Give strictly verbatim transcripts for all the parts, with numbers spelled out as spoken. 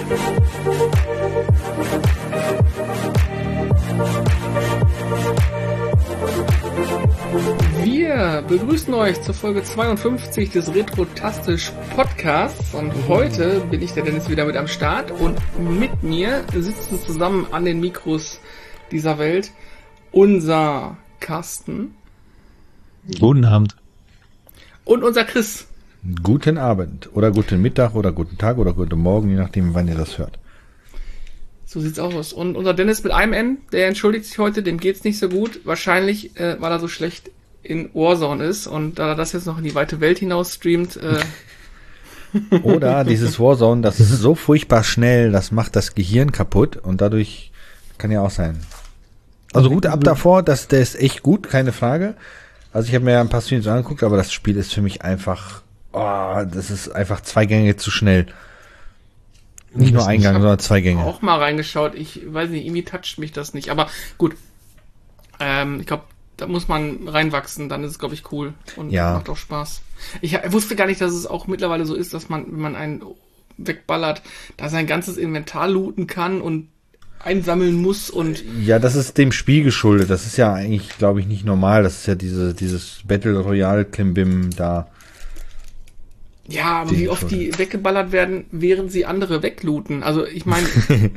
Wir begrüßen euch zur Folge zweiundfünfzig des Retrotastisch Podcasts und heute bin ich, der Dennis, wieder mit am Start und mit mir sitzen zusammen an den Mikros dieser Welt unser Carsten. Guten Abend. Und unser Chris. Guten Abend oder guten Mittag oder guten Tag oder guten Morgen, je nachdem, wann ihr das hört. So sieht's aus. Und unser Dennis mit einem N, der entschuldigt sich heute, dem geht's nicht so gut. Wahrscheinlich, äh, weil er so schlecht in Warzone ist und da er das jetzt noch in die weite Welt hinaus streamt. Äh Oder dieses Warzone, das ist so furchtbar schnell, das macht das Gehirn kaputt und dadurch kann ja auch sein. Also gut ab davor, das, der ist echt gut, keine Frage. Also ich habe mir ja ein paar Streams angeguckt, aber das Spiel ist für mich einfach, oh, das ist einfach zwei Gänge zu schnell. Nicht nur ein Gang, sondern zwei Gänge. Ich habe auch mal reingeschaut, ich weiß nicht, irgendwie toucht mich das nicht, aber gut. Ähm, ich glaube, da muss man reinwachsen, dann ist es, glaube ich, cool und ja. Macht auch Spaß. Ich wusste gar nicht, dass es auch mittlerweile so ist, dass man, wenn man einen wegballert, da sein ganzes Inventar looten kann und einsammeln muss und... Ja, das ist dem Spiel geschuldet. Das ist ja eigentlich, glaube ich, nicht normal. Das ist ja diese dieses Battle Royale Klimbim da. Ja, aber wie oft die weggeballert werden, während sie andere weglooten. Also ich meine...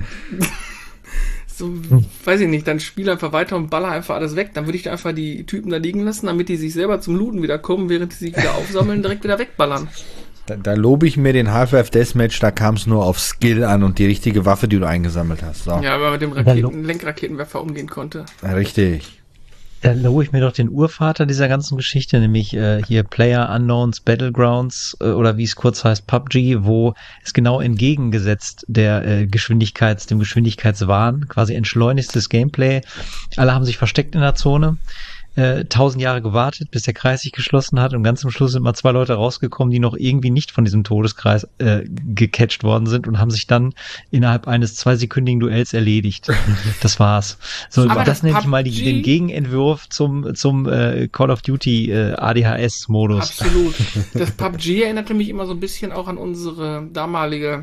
So, weiß ich nicht, dann spiel einfach weiter und baller einfach alles weg. Dann würde ich da einfach die Typen da liegen lassen, damit die sich selber zum Looten wieder kommen, während die sich wieder aufsammeln, direkt wieder wegballern. Da, da lobe ich mir den Half-Life Deathmatch, da kam es nur auf Skill an und die richtige Waffe, die du eingesammelt hast. So. Ja, aber mit dem Raketen, Lenkraketenwerfer umgehen konnte. Richtig. Da lobe ich mir doch den Urvater dieser ganzen Geschichte, nämlich äh, hier Player Unknowns Battlegrounds äh, oder wie es kurz heißt P U B G, wo es genau entgegengesetzt der äh, Geschwindigkeits, dem Geschwindigkeitswahn, quasi entschleunigstes Gameplay. Alle haben sich versteckt in der Zone, äh, tausend Jahre gewartet, bis der Kreis sich geschlossen hat und ganz zum Schluss sind mal zwei Leute rausgekommen, die noch irgendwie nicht von diesem Todeskreis äh, gecatcht worden sind und haben sich dann innerhalb eines zweisekündigen Duells erledigt. Das war's. So, aber das, das nenne ich mal die, P U B G den Gegenentwurf zum zum äh, Call of Duty äh, A D H S-Modus. Absolut. Das P U B G erinnerte mich immer so ein bisschen auch an unsere damalige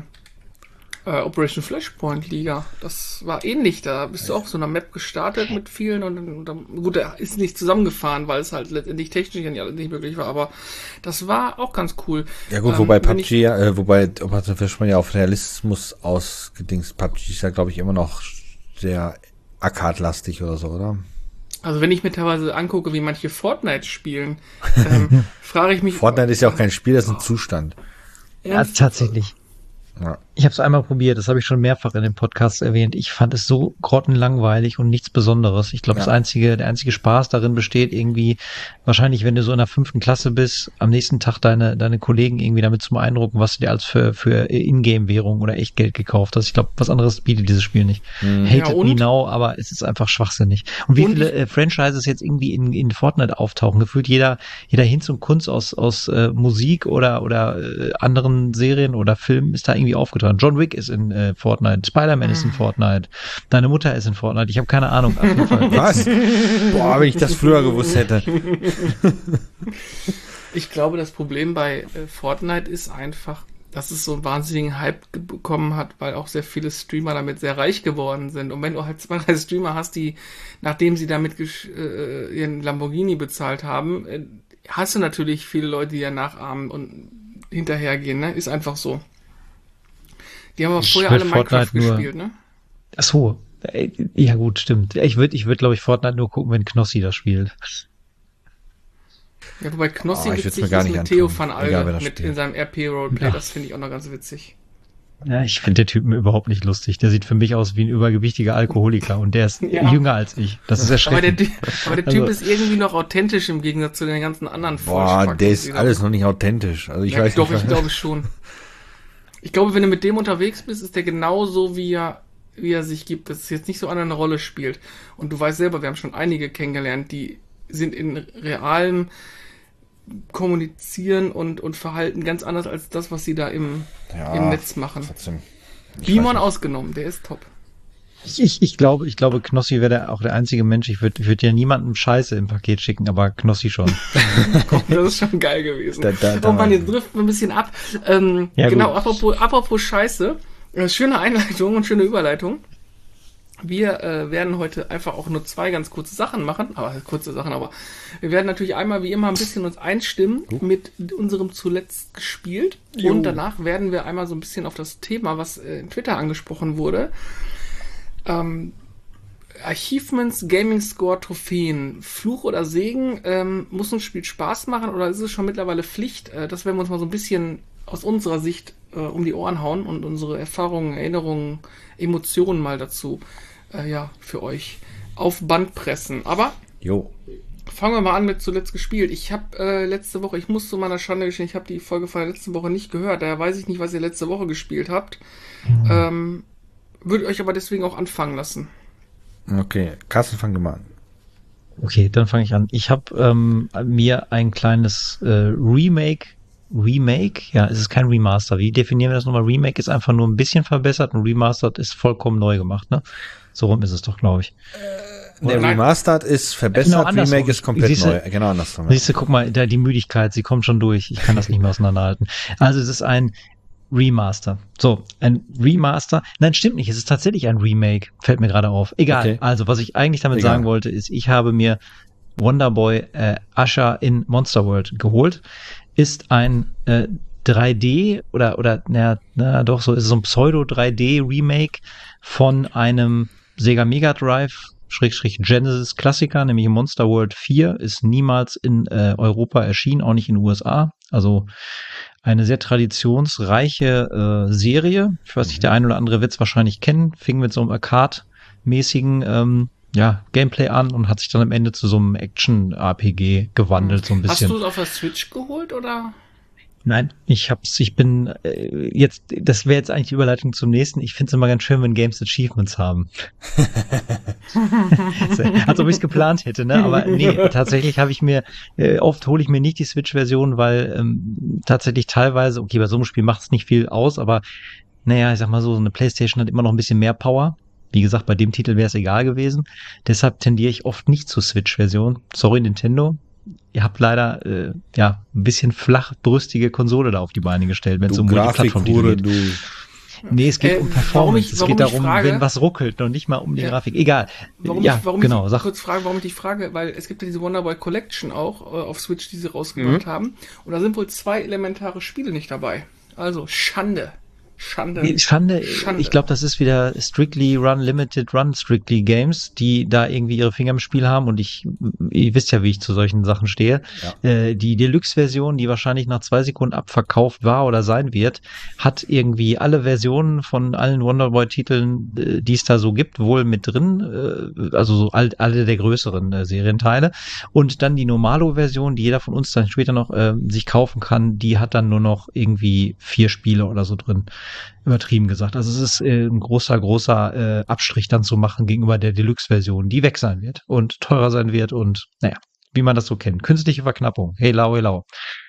äh, Operation Flashpoint Liga. Das war ähnlich. Da bist du auch so einer Map gestartet mit vielen und, und, und gut, der ist nicht zusammengefahren, weil es halt letztendlich technisch nicht, nicht möglich war, aber das war auch ganz cool. Ja gut, ähm, wobei P U B G, ja, äh, wobei Operation Flashpoint ja auf Realismus ausgedingst. P U B G ist ja, glaube ich, immer noch sehr arcade-lastig oder so, oder? Also wenn ich mir teilweise angucke, wie manche Fortnite spielen, ähm, frage ich mich... Fortnite ist ja auch kein Spiel, das ist ein Zustand. Ja, tatsächlich. Ja. Ich habe es einmal probiert, das habe ich schon mehrfach in dem Podcast erwähnt. Ich fand es so grottenlangweilig und nichts Besonderes. Ich glaube, ja. das einzige, der einzige Spaß darin besteht irgendwie, wahrscheinlich, wenn du so in der fünften Klasse bist, am nächsten Tag deine deine Kollegen irgendwie damit zu beeindrucken, was du dir als für für Ingame-Währung oder Echtgeld gekauft hast. Ich glaube, was anderes bietet dieses Spiel nicht. Mhm. Hated ja, me now, aber es ist einfach schwachsinnig. Und wie und viele äh, Franchises jetzt irgendwie in in Fortnite auftauchen, gefühlt jeder jeder Hinz und Kunst aus aus äh, Musik oder oder äh, anderen Serien oder Filmen ist da irgendwie aufgetragen. John Wick ist in äh, Fortnite, Spider-Man ist in Fortnite, deine Mutter ist in Fortnite, ich habe keine Ahnung. Auf jeden Fall. Was? Boah, wenn ich das früher gewusst hätte. Ich glaube, das Problem bei äh, Fortnite ist einfach, dass es so einen wahnsinnigen Hype bekommen hat, weil auch sehr viele Streamer damit sehr reich geworden sind. Und wenn du halt zwei, drei Streamer hast, die, nachdem sie damit gesch- äh, ihren Lamborghini bezahlt haben, äh, hast du natürlich viele Leute, die ja nachahmen und hinterhergehen, ne? Ist einfach so. Die haben aber Ich vorher alle Fortnite Minecraft nur, gespielt, ne? Ach so. Ja gut, stimmt. Ich würde ich würd, glaube ich, Fortnite nur gucken, wenn Knossi das spielt. Ja, wobei Knossi Oh, ich witzig würd's mir gar ist nicht mit Theo antun. van Alde Egal, wer mit das spielt. in seinem R P-Roleplay. Ja. Das finde ich auch noch ganz witzig. Ja, ich finde der Typen überhaupt nicht lustig. Der sieht für mich aus wie ein übergewichtiger Alkoholiker und der ist Ja. jünger als ich. Das ist Aber der, erschreckend. aber der Typ Also- ist irgendwie noch authentisch im Gegensatz zu den ganzen anderen Boah, Vollspacken, der ist die da- alles noch nicht authentisch. Also ich ja, weiß doch, nicht. ich glaube schon. Ich glaube, wenn du mit dem unterwegs bist, ist der genauso, wie er, wie er sich gibt, dass es jetzt nicht so eine Rolle spielt. Und du weißt selber, wir haben schon einige kennengelernt, die sind in realem Kommunizieren und, und Verhalten ganz anders als das, was sie da im, Ja, im Netz machen. Trotzdem. Ich Bimon weiß nicht. ausgenommen, der ist top. Ich, ich, ich glaube, ich glaube, Knossi wäre der, auch der einzige Mensch. Ich würde ich würd ja niemandem Scheiße im Paket schicken, aber Knossi schon. Das ist schon geil gewesen. Da- da- da- oh Mann, jetzt driften wir ein bisschen ab. Ähm, Ja, genau, gut. apropos, apropos Scheiße. Äh, Schöne Einleitung und schöne Überleitung. Wir äh, werden heute einfach auch nur zwei ganz kurze Sachen machen, aber kurze Sachen, aber wir werden natürlich einmal wie immer ein bisschen uns einstimmen uh. mit unserem zuletzt gespielt jo. Und danach werden wir einmal so ein bisschen auf das Thema, was äh, in Twitter angesprochen wurde, ähm, Achievements, Gaming Score, Trophäen, Fluch oder Segen, ähm, muss ein Spiel Spaß machen oder ist es schon mittlerweile Pflicht? Äh, das werden wir uns mal so ein bisschen aus unserer Sicht äh, um die Ohren hauen und unsere Erfahrungen, Erinnerungen, Emotionen mal dazu äh, ja, für euch auf Band pressen. Aber jo. Fangen wir mal an mit zuletzt gespielt. Ich habe äh, letzte Woche, ich muss zu meiner Schande gestehen, ich habe die Folge von der letzten Woche nicht gehört, daher weiß ich nicht, was ihr letzte Woche gespielt habt. Mhm. Ähm, würde euch aber deswegen auch anfangen lassen. Okay, Carsten, fang du mal an. Okay, dann fange ich an. Ich habe ähm, mir ein kleines äh, Remake, Remake, ja, es ist kein Remaster. Wie definieren wir das nochmal? Remake ist einfach nur ein bisschen verbessert und Remastered ist vollkommen neu gemacht, ne? So rum ist es doch, glaube ich. Äh, der Remastered ist verbessert, genau, Remake ist komplett siehste, neu. Genau andersrum. Siehst du, guck mal, da die Müdigkeit, sie kommt schon durch. Ich kann das nicht mehr auseinanderhalten. Also es ist ein Remaster. So, ein Remaster. Nein, stimmt nicht. Es ist tatsächlich ein Remake. Fällt mir gerade auf. Egal. Okay. Also, was ich eigentlich damit Egal. sagen wollte, ist, ich habe mir Wonderboy äh, Usher in Monster World geholt. Ist ein äh, drei D oder, oder, na, na doch, so ist es so ein Pseudo-drei D-Remake von einem Sega Mega Drive Schrägstrich Genesis Klassiker, nämlich Monster World vier, ist niemals in äh, Europa erschienen, auch nicht in den U S A. Also eine sehr traditionsreiche äh, Serie. Ich weiß nicht, der ein oder andere wird es wahrscheinlich kennen. Fing mit so einem Arcade-mäßigen ähm, ja, Gameplay an und hat sich dann am Ende zu so einem Action-R P G gewandelt, so ein bisschen. Hast du es auf der Switch geholt, oder? Nein, ich hab's, ich bin äh, jetzt, das wäre jetzt eigentlich die Überleitung zum nächsten. Ich finde es immer ganz schön, wenn Games Achievements haben. Als ob ich es geplant hätte, ne? Aber nee, tatsächlich habe ich mir, äh, oft hole ich mir nicht die Switch-Version, weil ähm, tatsächlich teilweise, okay, bei so einem Spiel macht es nicht viel aus, aber naja, ich sag mal so, so eine PlayStation hat immer noch ein bisschen mehr Power. Wie gesagt, bei dem Titel wäre es egal gewesen. Deshalb tendiere ich oft nicht zur Switch-Version. Sorry, Nintendo. Ihr habt leider äh, ja ein bisschen flachbrüstige Konsole da auf die Beine gestellt, wenn es um Multiplattform-Titel geht. Du. Nee, es geht äh, um Performance. Ich, es geht darum, frage, wenn was ruckelt und nicht mal um die ja. Grafik. Egal. Warum ja, ich, warum genau. ich sag. kurz frage, warum ich dich frage, weil es gibt ja diese Wonderboy Collection auch äh, auf Switch, die sie rausgebracht mhm. haben. Und da sind wohl zwei elementare Spiele nicht dabei. Also Schande. Schande. Nee, Schande. Schande. Ich glaube, das ist wieder Strictly Run Limited Run Strictly Games, die da irgendwie ihre Finger im Spiel haben und ich, ihr wisst ja, wie ich zu solchen Sachen stehe. Ja. Äh, die Deluxe-Version, die wahrscheinlich nach zwei Sekunden abverkauft war oder sein wird, hat irgendwie alle Versionen von allen Wonderboy-Titeln, äh, die es da so gibt, wohl mit drin, äh, also so all, alle der größeren äh, Serienteile. Und dann die Normalo-Version, die jeder von uns dann später noch äh, sich kaufen kann, die hat dann nur noch irgendwie vier Spiele oder so drin. Übertrieben gesagt. Also es ist äh, ein großer, großer äh, Abstrich dann zu machen gegenüber der Deluxe-Version, die weg sein wird und teurer sein wird und naja, wie man das so kennt. Künstliche Verknappung. Hey lau, hey lau.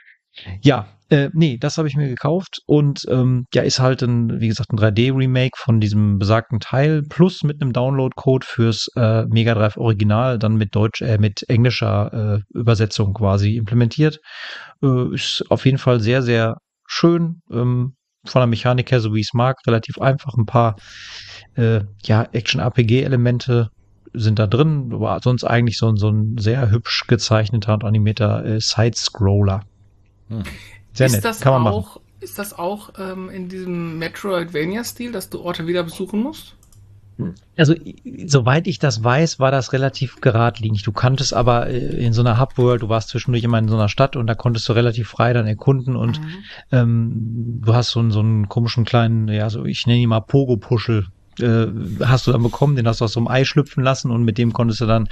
Ja, äh, nee, das habe ich mir gekauft und ähm, ja, ist halt ein, wie gesagt, ein drei D-Remake von diesem besagten Teil plus mit einem Download-Code fürs äh, Mega Drive Original, dann mit Deutsch, äh, mit englischer äh, Übersetzung quasi implementiert. Äh, ist auf jeden Fall sehr, sehr schön, ähm, von der Mechanik her, so wie ich es mag, relativ einfach. Ein paar äh, ja, Action-R P G-Elemente sind da drin, aber sonst eigentlich so, so ein sehr hübsch gezeichneter und animierter äh, Side-Scroller. Hm. Sehr ist nett, das kann man auch, machen. Ist das auch ähm, in diesem Metroidvania-Stil, dass du Orte wieder besuchen musst? Also, soweit ich das weiß, war das relativ geradlinig. Du kanntest aber in so einer Hub-World, du warst zwischendurch immer in so einer Stadt und da konntest du relativ frei dann erkunden und mhm. ähm, du hast so einen, so einen komischen kleinen, ja, so ich nenne ihn mal Pogo-Puschel, äh, hast du dann bekommen, den hast du aus so einem Ei schlüpfen lassen und mit dem konntest du dann,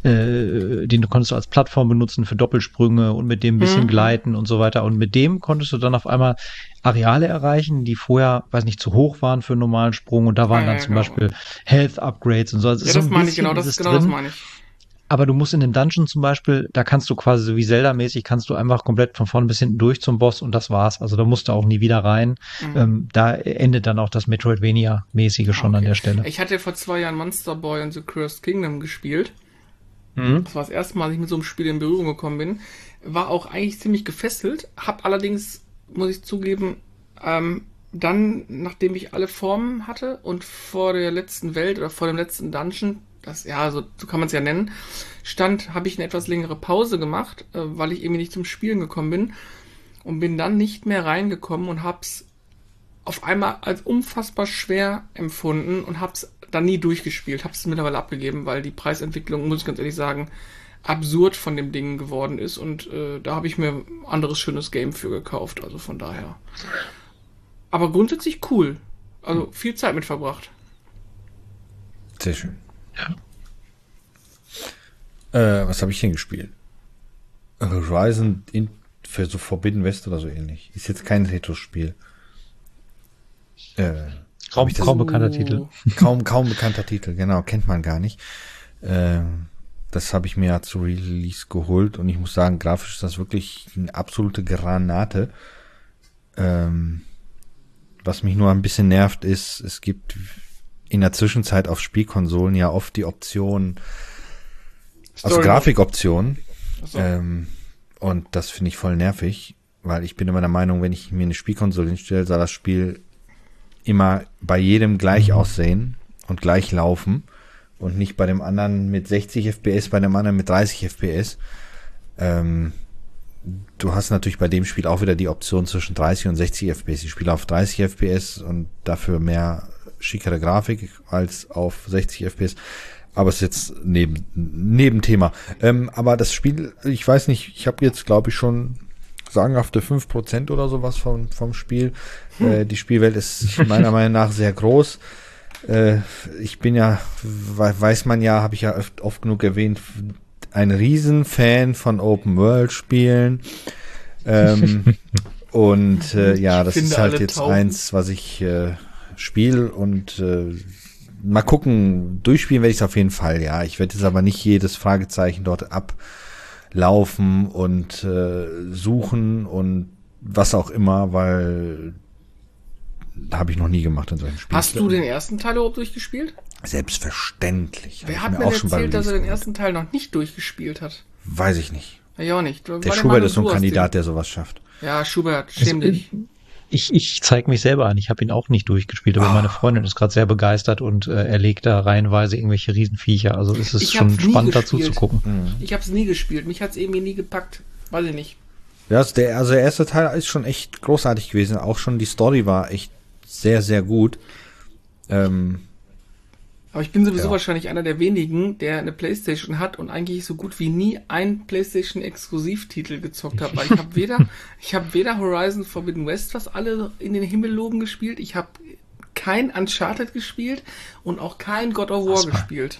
äh, den konntest du als Plattform benutzen für Doppelsprünge und mit dem ein bisschen mhm. gleiten und so weiter und mit dem konntest du dann auf einmal Areale erreichen, die vorher, weiß nicht, zu hoch waren für einen normalen Sprung und da waren ja, dann ja, zum genau. Beispiel Health-Upgrades und so. Also ja, das so meine ich, genau, das, genau das meine ich. Aber du musst in dem Dungeon zum Beispiel, da kannst du quasi so wie Zelda-mäßig, kannst du einfach komplett von vorn bis hinten durch zum Boss und das war's. Also da musst du auch nie wieder rein. Mhm. Ähm, da endet dann auch das Metroidvania-mäßige schon okay. an der Stelle. Ich hatte vor zwei Jahren Monster Boy and the Cursed Kingdom gespielt. Mhm. Das war das erste Mal, dass ich mit so einem Spiel in Berührung gekommen bin. War auch eigentlich ziemlich gefesselt, hab allerdings, muss ich zugeben, ähm, dann, nachdem ich alle Formen hatte und vor der letzten Welt oder vor dem letzten Dungeon, das, ja, so, so kann man es ja nennen, stand, habe ich eine etwas längere Pause gemacht, äh, weil ich irgendwie nicht zum Spielen gekommen bin und bin dann nicht mehr reingekommen und hab's auf einmal als unfassbar schwer empfunden und hab's dann nie durchgespielt, hab's mittlerweile abgegeben, weil die Preisentwicklung, muss ich ganz ehrlich sagen, absurd von dem Ding geworden ist und äh, da habe ich mir ein anderes schönes Game für gekauft, also von daher. Aber grundsätzlich cool. Also viel Zeit mit verbracht. Sehr schön. Ja. Äh, was habe ich denn gespielt? Horizon in, für so Forbidden West oder so ähnlich. Ist jetzt kein Retro-Spiel. Äh, kaum, kaum bekannter Titel. Kaum, kaum bekannter Titel, genau, kennt man gar nicht. Äh, das habe ich mir ja zu Release geholt und ich muss sagen, grafisch ist das wirklich eine absolute Granate. Ähm, Was mich nur ein bisschen nervt, ist, es gibt in der Zwischenzeit auf Spielkonsolen ja oft die Option, also Grafikoptionen. So. Ähm, und das finde ich voll nervig, weil ich bin immer der Meinung, wenn ich mir eine Spielkonsole hinstelle, soll das Spiel immer bei jedem gleich aussehen und gleich laufen und nicht bei dem anderen mit sechzig F P S, bei dem anderen mit dreißig F P S. Ähm, Du hast natürlich bei dem Spiel auch wieder die Option zwischen dreißig und sechzig F P S. Ich spiele auf dreißig F P S und dafür mehr schickere Grafik als auf sechzig F P S. Aber es ist jetzt neben Nebenthema. Ähm, aber das Spiel, ich weiß nicht, ich habe jetzt, glaube ich, schon sagenhafte fünf Prozent oder sowas vom, vom Spiel. Hm. Äh, die Spielwelt ist meiner Meinung nach sehr groß. Äh, ich bin ja, weiß man ja, habe ich ja oft, oft genug erwähnt, ein Riesenfan von Open-World-Spielen. Ähm, und äh, ja, das ist halt jetzt tausend. eins, was ich äh, spiele und äh, mal gucken, durchspielen werde ich es auf jeden Fall, ja. Ich werde jetzt aber nicht jedes Fragezeichen dort ablaufen und äh, suchen und was auch immer, weil habe ich noch nie gemacht in solchen Spielen. Hast du den ersten Teil überhaupt durchgespielt? Selbstverständlich. Wer hat mir erzählt, dass er den ersten Teil noch nicht durchgespielt hat? Weiß ich nicht. Ja, auch nicht. Der Schubert ist so ein Kandidat, der sowas schafft. Ja, Schubert, schäm dich. Ich, ich zeige mich selber an. Ich habe ihn auch nicht durchgespielt, aber oh. meine Freundin ist gerade sehr begeistert und äh, erlegt da reihenweise irgendwelche Riesenviecher. Also ist es ich schon spannend dazu zu gucken. Mhm. Ich habe es nie gespielt. Mich hat es irgendwie nie gepackt. Weiß ich nicht. Ja, also der, also der erste Teil ist schon echt großartig gewesen. Auch schon die Story war echt sehr, sehr gut. Ähm, Aber ich bin sowieso ja. wahrscheinlich einer der wenigen, der eine PlayStation hat und eigentlich so gut wie nie einen PlayStation-Exklusivtitel gezockt hat. Weil ich habe weder, ich habe weder Horizon Forbidden West, was alle in den Himmel loben, gespielt. Ich habe kein Uncharted gespielt und auch kein God of War gespielt.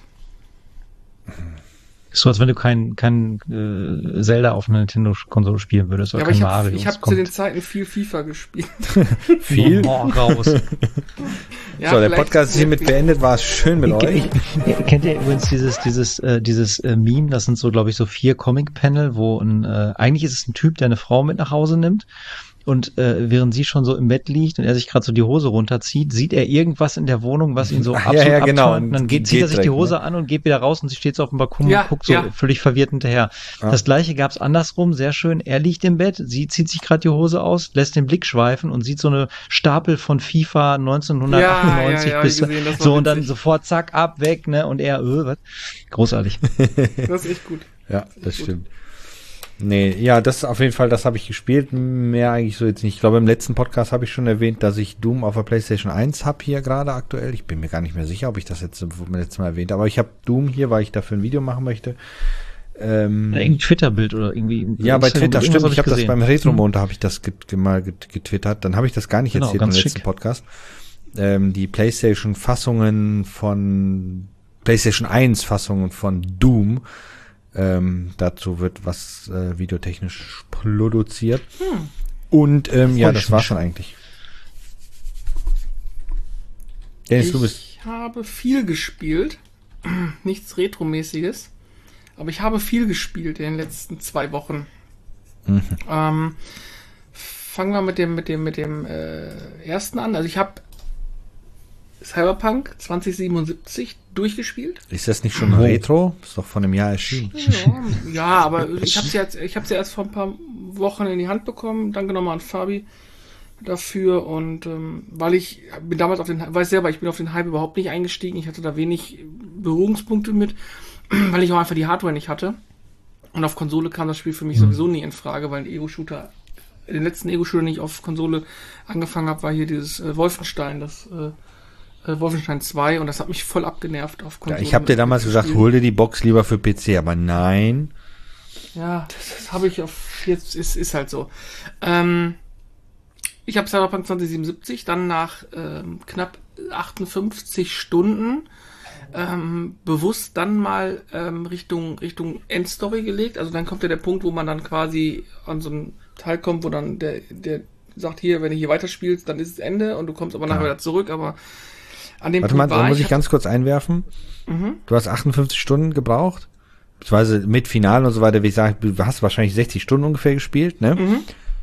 So, als wenn du kein, kein äh, Zelda auf einer Nintendo-Konsole spielen würdest. Oder ja, aber kein ich habe Mario, ich hab zu den Zeiten viel FIFA gespielt. Viel? Oh, raus. Ja, so, der Podcast ist hiermit beendet. War es schön mit ich, euch. Ich, ich, kennt ihr übrigens dieses dieses äh, dieses äh, Meme? Das sind so, glaube ich, so vier Comic-Panel, wo ein äh, eigentlich ist es ein Typ, der eine Frau mit nach Hause nimmt. Und äh, während sie schon so im Bett liegt und er sich gerade so die Hose runterzieht, sieht er irgendwas in der Wohnung, was ihn so Ach, absolut ja, ja, genau. abturnt. Und dann geht, zieht er sich direkt, die Hose ne? an und geht wieder raus und sie steht so auf dem Balkon ja, und guckt so ja. völlig verwirrt hinterher. Ja. Das gleiche gab's andersrum, sehr schön. Er liegt im Bett, sie zieht sich gerade die Hose aus, lässt den Blick schweifen und sieht so eine Stapel von FIFA neunzehnhundertachtundneunzig ja, ja, bis gesehen, so und dann sofort zack, ab, weg, ne? Und er, öh, was? Großartig. Das ist echt gut. Ja, das stimmt. Nee, ja, das auf jeden Fall, das habe ich gespielt, mehr eigentlich so jetzt nicht. Ich glaube, im letzten Podcast habe ich schon erwähnt, dass ich Doom auf der PlayStation eins habe hier gerade aktuell. Ich bin mir gar nicht mehr sicher, ob ich das jetzt letztes Mal erwähnt habe, aber ich habe Doom hier, weil ich dafür ein Video machen möchte. Ähm, ja, irgendein Twitter-Bild oder irgendwie. Ja, bei Twitter, stimmt. Hab ich habe das beim hm. Retro-Montag habe ich das get, mal get, getwittert. Dann habe ich das gar nicht genau, erzählt im letzten schick. Podcast. Ähm, die PlayStation-Fassungen von PlayStation eins Fassungen von Doom. Ähm, dazu wird was äh, videotechnisch produziert. Hm. Und ähm, ja, das war schon eigentlich. Dennis, ich du bist. habe viel gespielt. Nichts Retromäßiges. Aber ich habe viel gespielt in den letzten zwei Wochen. Mhm. Ähm, fangen wir mit dem, mit dem, mit dem äh, ersten an. Also ich habe Cyberpunk zwanzig siebenundsiebzig durchgespielt. Ist das nicht schon oh. Retro? Ist doch von einem Jahr erschienen. Ja, ja aber ich habe es jetzt, ich habe es ja erst vor ein paar Wochen in die Hand bekommen. Danke nochmal an Fabi. dafür und ähm, weil ich bin damals auf den, weiß selber, ich bin auf den Hype überhaupt nicht eingestiegen, ich hatte da wenig Berührungspunkte mit, weil ich auch einfach die Hardware nicht hatte und auf Konsole kam das Spiel für mich mhm. sowieso nie in Frage, weil ein Ego-Shooter, den letzten Ego-Shooter, den ich auf Konsole angefangen habe, war hier dieses äh, Wolfenstein, das äh, äh, Wolfenstein zwei und das hat mich voll abgenervt auf Konsole. Ja, ich habe dir damals gesagt, hol dir die Box lieber für P C, aber nein. Ja, das, das habe ich auf, jetzt ist, ist halt so. Ähm, Ich habe Cyberpunk zwanzig siebenundsiebzig dann nach ähm, knapp achtundfünfzig Stunden ähm, bewusst dann mal ähm, Richtung Richtung Endstory gelegt. Also dann kommt ja der Punkt, wo man dann quasi an so einen Teil kommt, wo dann der der sagt, hier, wenn du hier weiterspielst, dann ist es Ende und du kommst aber nachher ja. wieder zurück. Aber an dem Warte Punkt mal, war muss ich, ich ganz kurz einwerfen? Mhm. Du hast achtundfünfzig Stunden gebraucht, beziehungsweise mit Finale und so weiter. Wie ich sage, du hast wahrscheinlich sechzig Stunden ungefähr gespielt, ne? Mhm.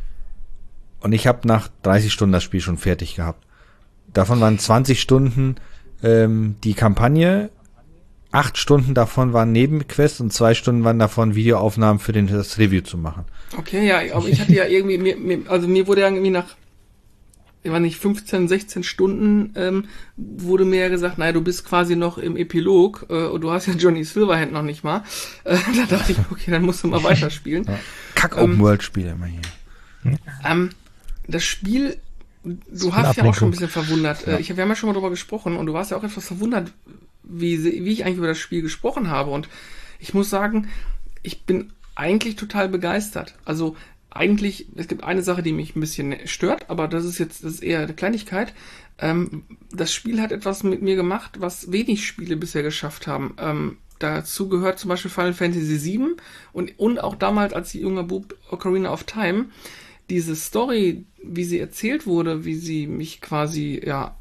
Und ich habe nach dreißig Stunden das Spiel schon fertig gehabt. Davon waren zwanzig Stunden ähm, die Kampagne, acht Stunden davon waren Nebenquests und zwei Stunden waren davon Videoaufnahmen für den, das Review zu machen. Okay, ja, aber ich hatte ja irgendwie, mir, mir, also mir wurde ja irgendwie nach, ich weiß nicht, fünfzehn, sechzehn Stunden ähm, wurde mir ja gesagt, naja, du bist quasi noch im Epilog äh, und du hast ja Johnny Silverhand noch nicht mal. Äh, da dachte ich, okay, dann musst du mal weiterspielen. Ja. Kack-Open-World-Spiele ähm, immer hier. Ähm, das Spiel, du hast ja auch schon ein bisschen verwundert. Ja. Ich, wir haben ja schon mal drüber gesprochen und du warst ja auch etwas verwundert, wie, wie ich eigentlich über das Spiel gesprochen habe. Und ich muss sagen, ich bin eigentlich total begeistert. Also eigentlich, es gibt eine Sache, die mich ein bisschen stört, aber das ist jetzt, das ist eher eine Kleinigkeit. Ähm, das Spiel hat etwas mit mir gemacht, was wenig Spiele bisher geschafft haben. Ähm, dazu gehört zum Beispiel Final Fantasy sieben und, und auch damals als junger Bub Ocarina of Time. Diese Story, wie sie erzählt wurde, wie sie mich quasi ja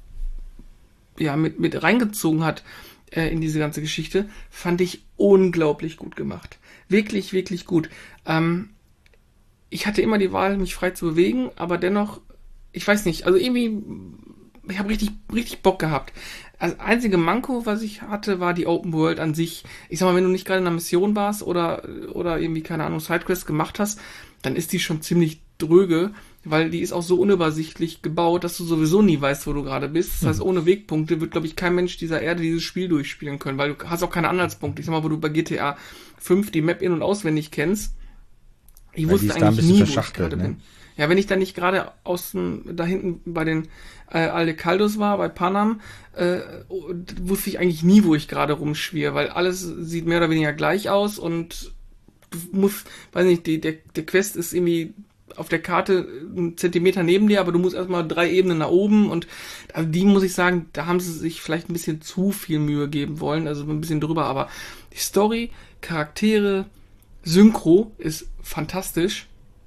ja mit mit reingezogen hat äh, in diese ganze Geschichte, fand ich unglaublich gut gemacht. Wirklich, wirklich gut. Ähm, ich hatte immer die Wahl, mich frei zu bewegen, aber dennoch, ich weiß nicht, also irgendwie, ich habe richtig richtig Bock gehabt. Das einzige Manko, was ich hatte, war die Open World an sich. Ich sag mal, wenn du nicht gerade in einer Mission warst oder oder irgendwie, keine Ahnung, Sidequests gemacht hast, dann ist die schon ziemlich dröge, weil die ist auch so unübersichtlich gebaut, dass du sowieso nie weißt, wo du gerade bist. Das heißt, ohne Wegpunkte wird, glaube ich, kein Mensch dieser Erde dieses Spiel durchspielen können, weil du hast auch keine Anhaltspunkte. Ich sag mal, wo du bei G T A fünf die Map in- und auswendig kennst. Ich weil wusste eigentlich nie, wo ich gerade ne? bin. Ja, wenn ich dann nicht gerade außen da hinten bei den äh, Aldecaldos war, bei Panam, äh, wusste ich eigentlich nie, wo ich gerade rumschwirre, weil alles sieht mehr oder weniger gleich aus und du musst, weiß nicht, die, der, der Quest ist irgendwie auf der Karte einen Zentimeter neben dir, aber du musst erstmal drei Ebenen nach oben und also die muss ich sagen, da haben sie sich vielleicht ein bisschen zu viel Mühe geben wollen, also ein bisschen drüber, aber die Story, Charaktere, Synchro ist fantastisch.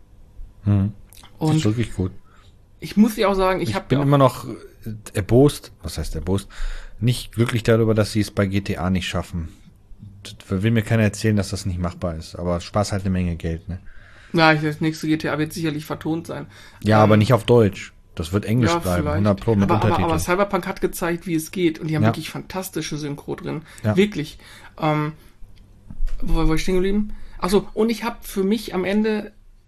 Hm. Und das ist wirklich gut. Ich muss dir auch sagen, ich, ich habe bin immer noch erbost, was heißt erbost, nicht glücklich darüber, dass sie es bei G T A nicht schaffen. Da will mir keiner erzählen, dass das nicht machbar ist, aber Spaß halt eine Menge Geld, ne? Ja, das nächste G T A wird sicherlich vertont sein. Ja, ähm, aber nicht auf Deutsch. Das wird Englisch ja, bleiben, vielleicht. hundert Pro mit aber, Untertiteln. Aber, aber Cyberpunk hat gezeigt, wie es geht. Und die haben ja. wirklich fantastische Synchro drin. Ja. Wirklich. Ähm, wo war ich stehen geblieben? Achso, und ich habe für mich am Ende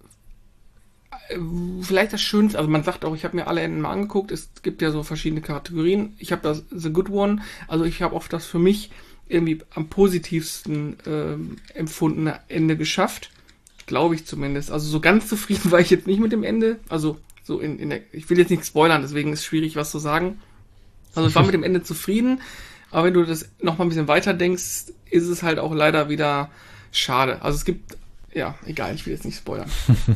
äh, vielleicht das Schönste, also man sagt auch, ich habe mir alle Enden mal angeguckt, es gibt ja so verschiedene Kategorien. Ich habe das The Good One, also ich habe oft das für mich irgendwie am positivsten äh, empfundene Ende geschafft. Glaube ich zumindest. Also so ganz zufrieden war ich jetzt nicht mit dem Ende. Also so in, in der, ich will jetzt nicht spoilern, deswegen ist es schwierig, was zu sagen. Also ich war mit dem Ende zufrieden, aber wenn du das noch mal ein bisschen weiter denkst, ist es halt auch leider wieder schade. Also es gibt, ja, egal, ich will jetzt nicht spoilern.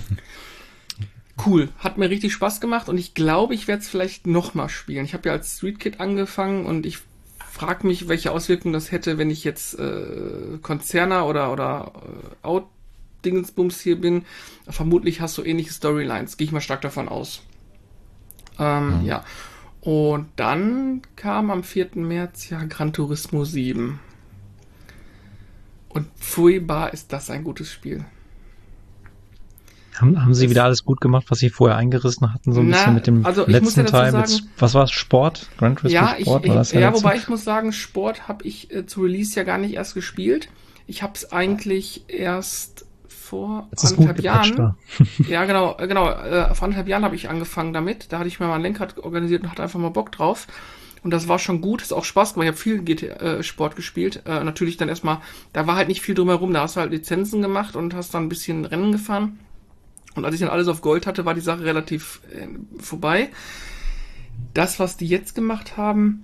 Cool, hat mir richtig Spaß gemacht und ich glaube, ich werde es vielleicht noch mal spielen. Ich habe ja als Street Kid angefangen und ich frage mich, welche Auswirkungen das hätte, wenn ich jetzt äh, Konzerner oder, oder äh, Out Dingensbums hier bin. Vermutlich hast du ähnliche Storylines. Gehe ich mal stark davon aus. Ähm, mhm. Ja. Und dann kam am vierten März ja Gran Turismo sieben. Und furchtbar ist das ein gutes Spiel. Haben, haben Sie das wieder alles gut gemacht, was Sie vorher eingerissen hatten? So ein na, bisschen mit dem also letzten ja Teil. Sagen, mit, was war es? Sport? Gran Turismo ja, Sport? Ich, war das ja, ja wobei ich muss sagen, Sport habe ich äh, zu Release ja gar nicht erst gespielt. Ich habe es eigentlich erst vor Jetzt ist anderthalb gut Jahren. Da. Ja, genau, genau. Äh, vor anderthalb Jahren habe ich angefangen damit. Da hatte ich mir mal ein Lenkrad organisiert und hatte einfach mal Bock drauf. Und das war schon gut, ist auch Spaß gemacht. Ich habe viel G T-Sport gespielt. Äh, natürlich dann erstmal, da war halt nicht viel drumherum. Da hast du halt Lizenzen gemacht und hast dann ein bisschen Rennen gefahren. Und als ich dann alles auf Gold hatte, war die Sache relativ äh, vorbei. Das, was die jetzt gemacht haben,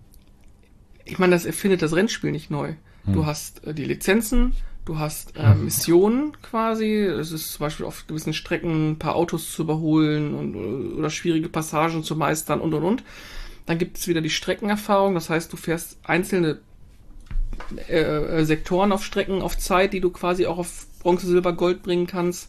ich meine, das erfindet das Rennspiel nicht neu. Hm. Du hast äh, die Lizenzen, du hast äh, Missionen quasi. Es ist zum Beispiel auf gewissen Strecken ein paar Autos zu überholen und, oder schwierige Passagen zu meistern und und und. Dann gibt es wieder die Streckenerfahrung. Das heißt, du fährst einzelne äh, Sektoren auf Strecken auf Zeit, die du quasi auch auf Bronze, Silber, Gold bringen kannst.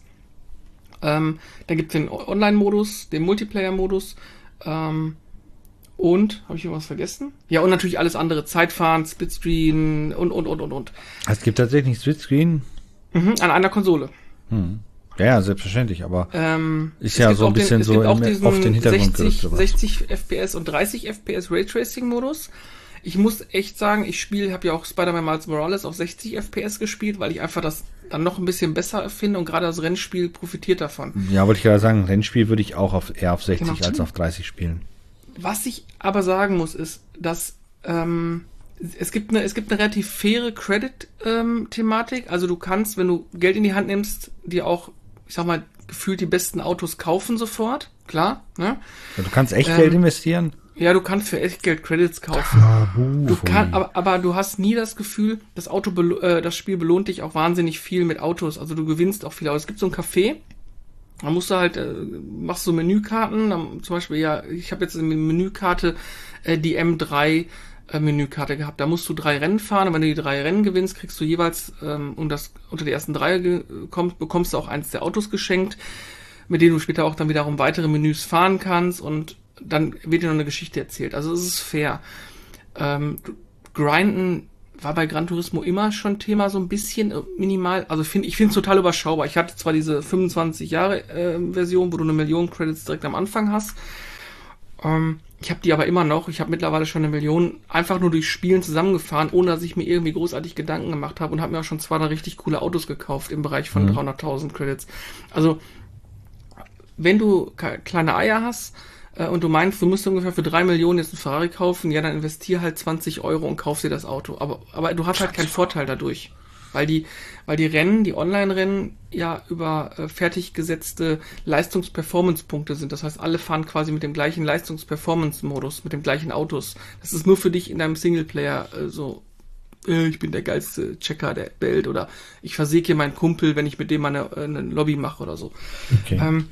Ähm, dann gibt es den Online-Modus, den Multiplayer-Modus. Ähm, und, habe ich irgendwas vergessen? Ja, und natürlich alles andere. Zeitfahren, Splitscreen und, und, und, und, und. Es gibt tatsächlich Splitscreen? Mhm, an einer Konsole. Hm. Ja, ja, selbstverständlich, aber ähm, ist ja so ein bisschen den, so im, auf den Hintergrund sechzig, gerückt. sechzig F P S und dreißig F P S Raytracing-Modus. Ich muss echt sagen, ich spiele, habe ja auch Spider-Man Miles Morales auf sechzig F P S gespielt, weil ich einfach das dann noch ein bisschen besser finde und gerade das Rennspiel profitiert davon. Ja, wollte ich gerade sagen, Rennspiel würde ich auch auf, eher auf sechzig genau. als auf dreißig spielen. Was ich aber sagen muss, ist, dass ähm, es gibt eine, es gibt eine relativ faire Credit-Thematik. Ähm, also du kannst, wenn du Geld in die Hand nimmst, dir auch, ich sag mal, gefühlt die besten Autos kaufen sofort. Klar, ne? Ja, du kannst echt ähm, Geld investieren? Ja, du kannst für echt Geld Credits kaufen. Ah, du kann, aber, aber du hast nie das Gefühl, das Auto, belo- äh, das Spiel belohnt dich auch wahnsinnig viel mit Autos. Also du gewinnst auch viel. Aber es gibt so ein Café, da musst du halt, äh, machst so Menükarten. Dann, zum Beispiel, ja, ich habe jetzt eine Menükarte äh, die M drei äh, Menükarte gehabt. Da musst du drei Rennen fahren und wenn du die drei Rennen gewinnst, kriegst du jeweils, ähm, und das unter die ersten drei ge- kommst, bekommst du auch eins der Autos geschenkt, mit denen du später auch dann wiederum weitere Menüs fahren kannst und dann wird dir noch eine Geschichte erzählt. Also es ist fair. Ähm, Grinden war bei Gran Turismo immer schon Thema, so ein bisschen minimal. Also find, ich finde es total überschaubar. Ich hatte zwar diese fünfundzwanzig Jahre äh, Version, wo du eine Million Credits direkt am Anfang hast. Ähm, ich habe die aber immer noch. Ich habe mittlerweile schon eine Million einfach nur durch Spielen zusammengefahren, ohne dass ich mir irgendwie großartig Gedanken gemacht habe und habe mir auch schon zwei, drei richtig coole Autos gekauft im Bereich von mhm. dreihunderttausend Credits. Also wenn du kleine Eier hast, und du meinst, du musst ungefähr für drei Millionen jetzt einen Ferrari kaufen, ja, dann investier halt zwanzig Euro und kauf dir das Auto. Aber, aber du hast halt keinen Vorteil dadurch. Weil die, weil die Rennen, die Online-Rennen ja über äh, fertig gesetzte Leistungs-Performance-Punkte sind. Das heißt, alle fahren quasi mit dem gleichen Leistungs-Performance-Modus, mit den gleichen Autos. Das ist nur für dich in deinem Singleplayer äh, so, äh, ich bin der geilste Checker der Welt oder ich versäge hier meinen Kumpel, wenn ich mit dem mal eine, eine Lobby mache oder so. Okay. Ähm,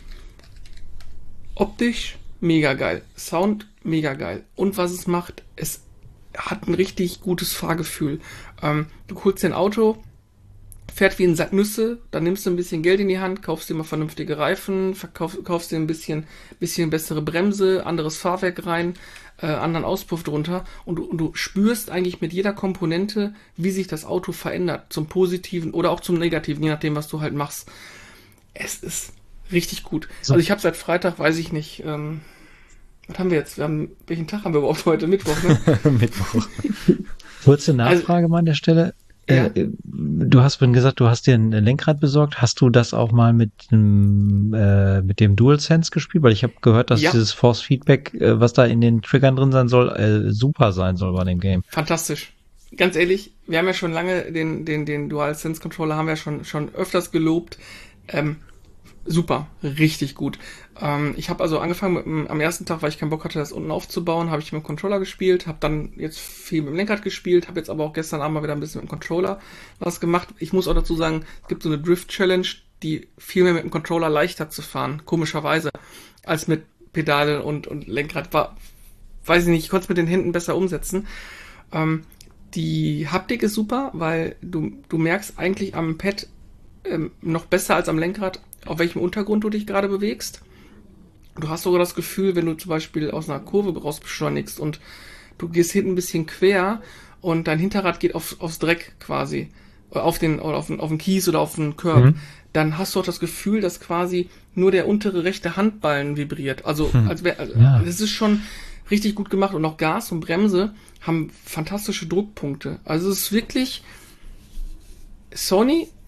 optisch mega geil. Sound, mega geil. Und was es macht, es hat ein richtig gutes Fahrgefühl. Ähm, du holst dir ein Auto, fährt wie ein Sack Nüsse, dann nimmst du ein bisschen Geld in die Hand, kaufst dir mal vernünftige Reifen, verkauf, kaufst dir ein bisschen, bisschen bessere Bremse, anderes Fahrwerk rein, äh, anderen Auspuff drunter und du, und du spürst eigentlich mit jeder Komponente, wie sich das Auto verändert, zum Positiven oder auch zum Negativen, je nachdem, was du halt machst. Es ist richtig gut. So. Also ich habe seit Freitag, weiß ich nicht, ähm, was haben wir jetzt? Wir haben, welchen Tag haben wir überhaupt heute? Mittwoch, ne? Mittwoch. Kurze Nachfrage also, mal an der Stelle. Ja. Äh, du hast vorhin gesagt, du hast dir ein Lenkrad besorgt. Hast du das auch mal mit dem, äh, mit dem DualSense gespielt? Weil ich habe gehört, dass ja. dieses Force Feedback, äh, was da in den Triggern drin sein soll, äh, super sein soll bei dem Game. Fantastisch. Ganz ehrlich, wir haben ja schon lange den, den, den DualSense Controller haben wir schon, schon öfters gelobt. Ähm, Super, richtig gut. Ähm, ich habe also angefangen mit dem, am ersten Tag, weil ich keinen Bock hatte, das unten aufzubauen, habe ich mit dem Controller gespielt, habe dann jetzt viel mit dem Lenkrad gespielt, habe jetzt aber auch gestern Abend mal wieder ein bisschen mit dem Controller was gemacht. Ich muss auch dazu sagen, es gibt so eine Drift-Challenge, die viel mehr mit dem Controller leichter zu fahren, komischerweise, als mit Pedale und, und Lenkrad. War, weiß ich nicht, ich konnte es mit den Händen besser umsetzen. Ähm, die Haptik ist super, weil du, du merkst eigentlich am Pad ähm, noch besser als am Lenkrad, auf welchem Untergrund du dich gerade bewegst. Du hast sogar das Gefühl, wenn du zum Beispiel aus einer Kurve raus beschleunigst und du gehst hinten ein bisschen quer und dein Hinterrad geht auf, aufs Dreck quasi, auf den, oder auf den, auf den Kies oder auf den Curb, mhm. dann hast du auch das Gefühl, dass quasi nur der untere rechte Handballen vibriert. Also, hm. als wär, also ja. das ist schon richtig gut gemacht und auch Gas und Bremse haben fantastische Druckpunkte. Also es ist wirklich, Sony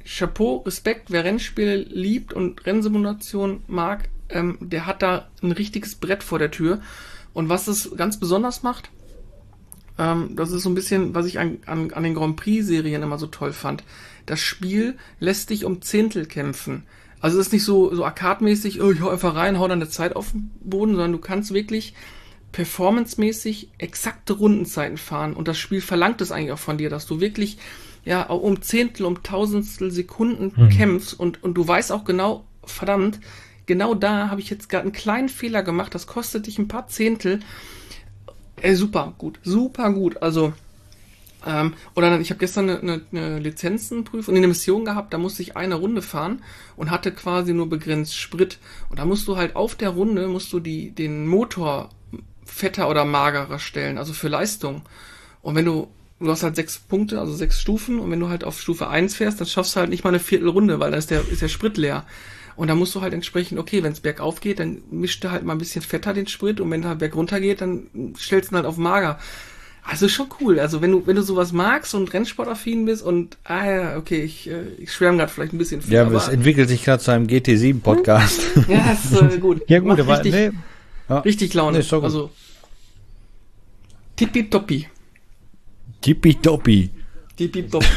Chapeau, Respekt, wer Rennspiele liebt und Rennsimulation mag, ähm, der hat da ein richtiges Brett vor der Tür. Und was es ganz besonders macht, ähm, das ist so ein bisschen, was ich an, an, an den Grand Prix-Serien immer so toll fand. Das Spiel lässt dich um Zehntel kämpfen. Also es ist nicht so, so arcade-mäßig, oh, ich hau einfach rein, hau dann eine Zeit auf den Boden, sondern du kannst wirklich performancemäßig exakte Rundenzeiten fahren. Und das Spiel verlangt es eigentlich auch von dir, dass du wirklich ja auch um Zehntel, um Tausendstel Sekunden mhm. kämpfst. Und, und du weißt auch genau, verdammt, genau da habe ich jetzt gerade einen kleinen Fehler gemacht, das kostet dich ein paar Zehntel. Ey, super gut, super gut. Also, ähm, oder dann, ich habe gestern eine, eine, eine Lizenzenprüfung, eine Mission gehabt, da musste ich eine Runde fahren und hatte quasi nur begrenzt Sprit. Und da musst du halt auf der Runde, musst du die, den Motor fetter oder magerer stellen, also für Leistung. Und wenn du, du hast halt sechs Punkte, also sechs Stufen, und wenn du halt auf Stufe eins fährst, dann schaffst du halt nicht mal eine Viertelrunde, weil da ist der, ist der Sprit leer. Und da musst du halt entsprechend, okay, wenn es bergauf geht, dann mischt du halt mal ein bisschen fetter den Sprit, und wenn er halt bergunter geht, dann stellst du ihn halt auf mager. Also schon cool. Also wenn du wenn du sowas magst und Rennsportaffin bist und, ah ja, okay, ich, ich schwärme gerade vielleicht ein bisschen viel. Ja, aber es entwickelt sich gerade zu einem G T sieben Podcast. Ja, das ist äh, gut. Ja gut, Macht aber richtig, nee. Ja. richtig Laune. Nee, ist doch gut. Also tippitoppi. Tippitoppi. Tippitoppi.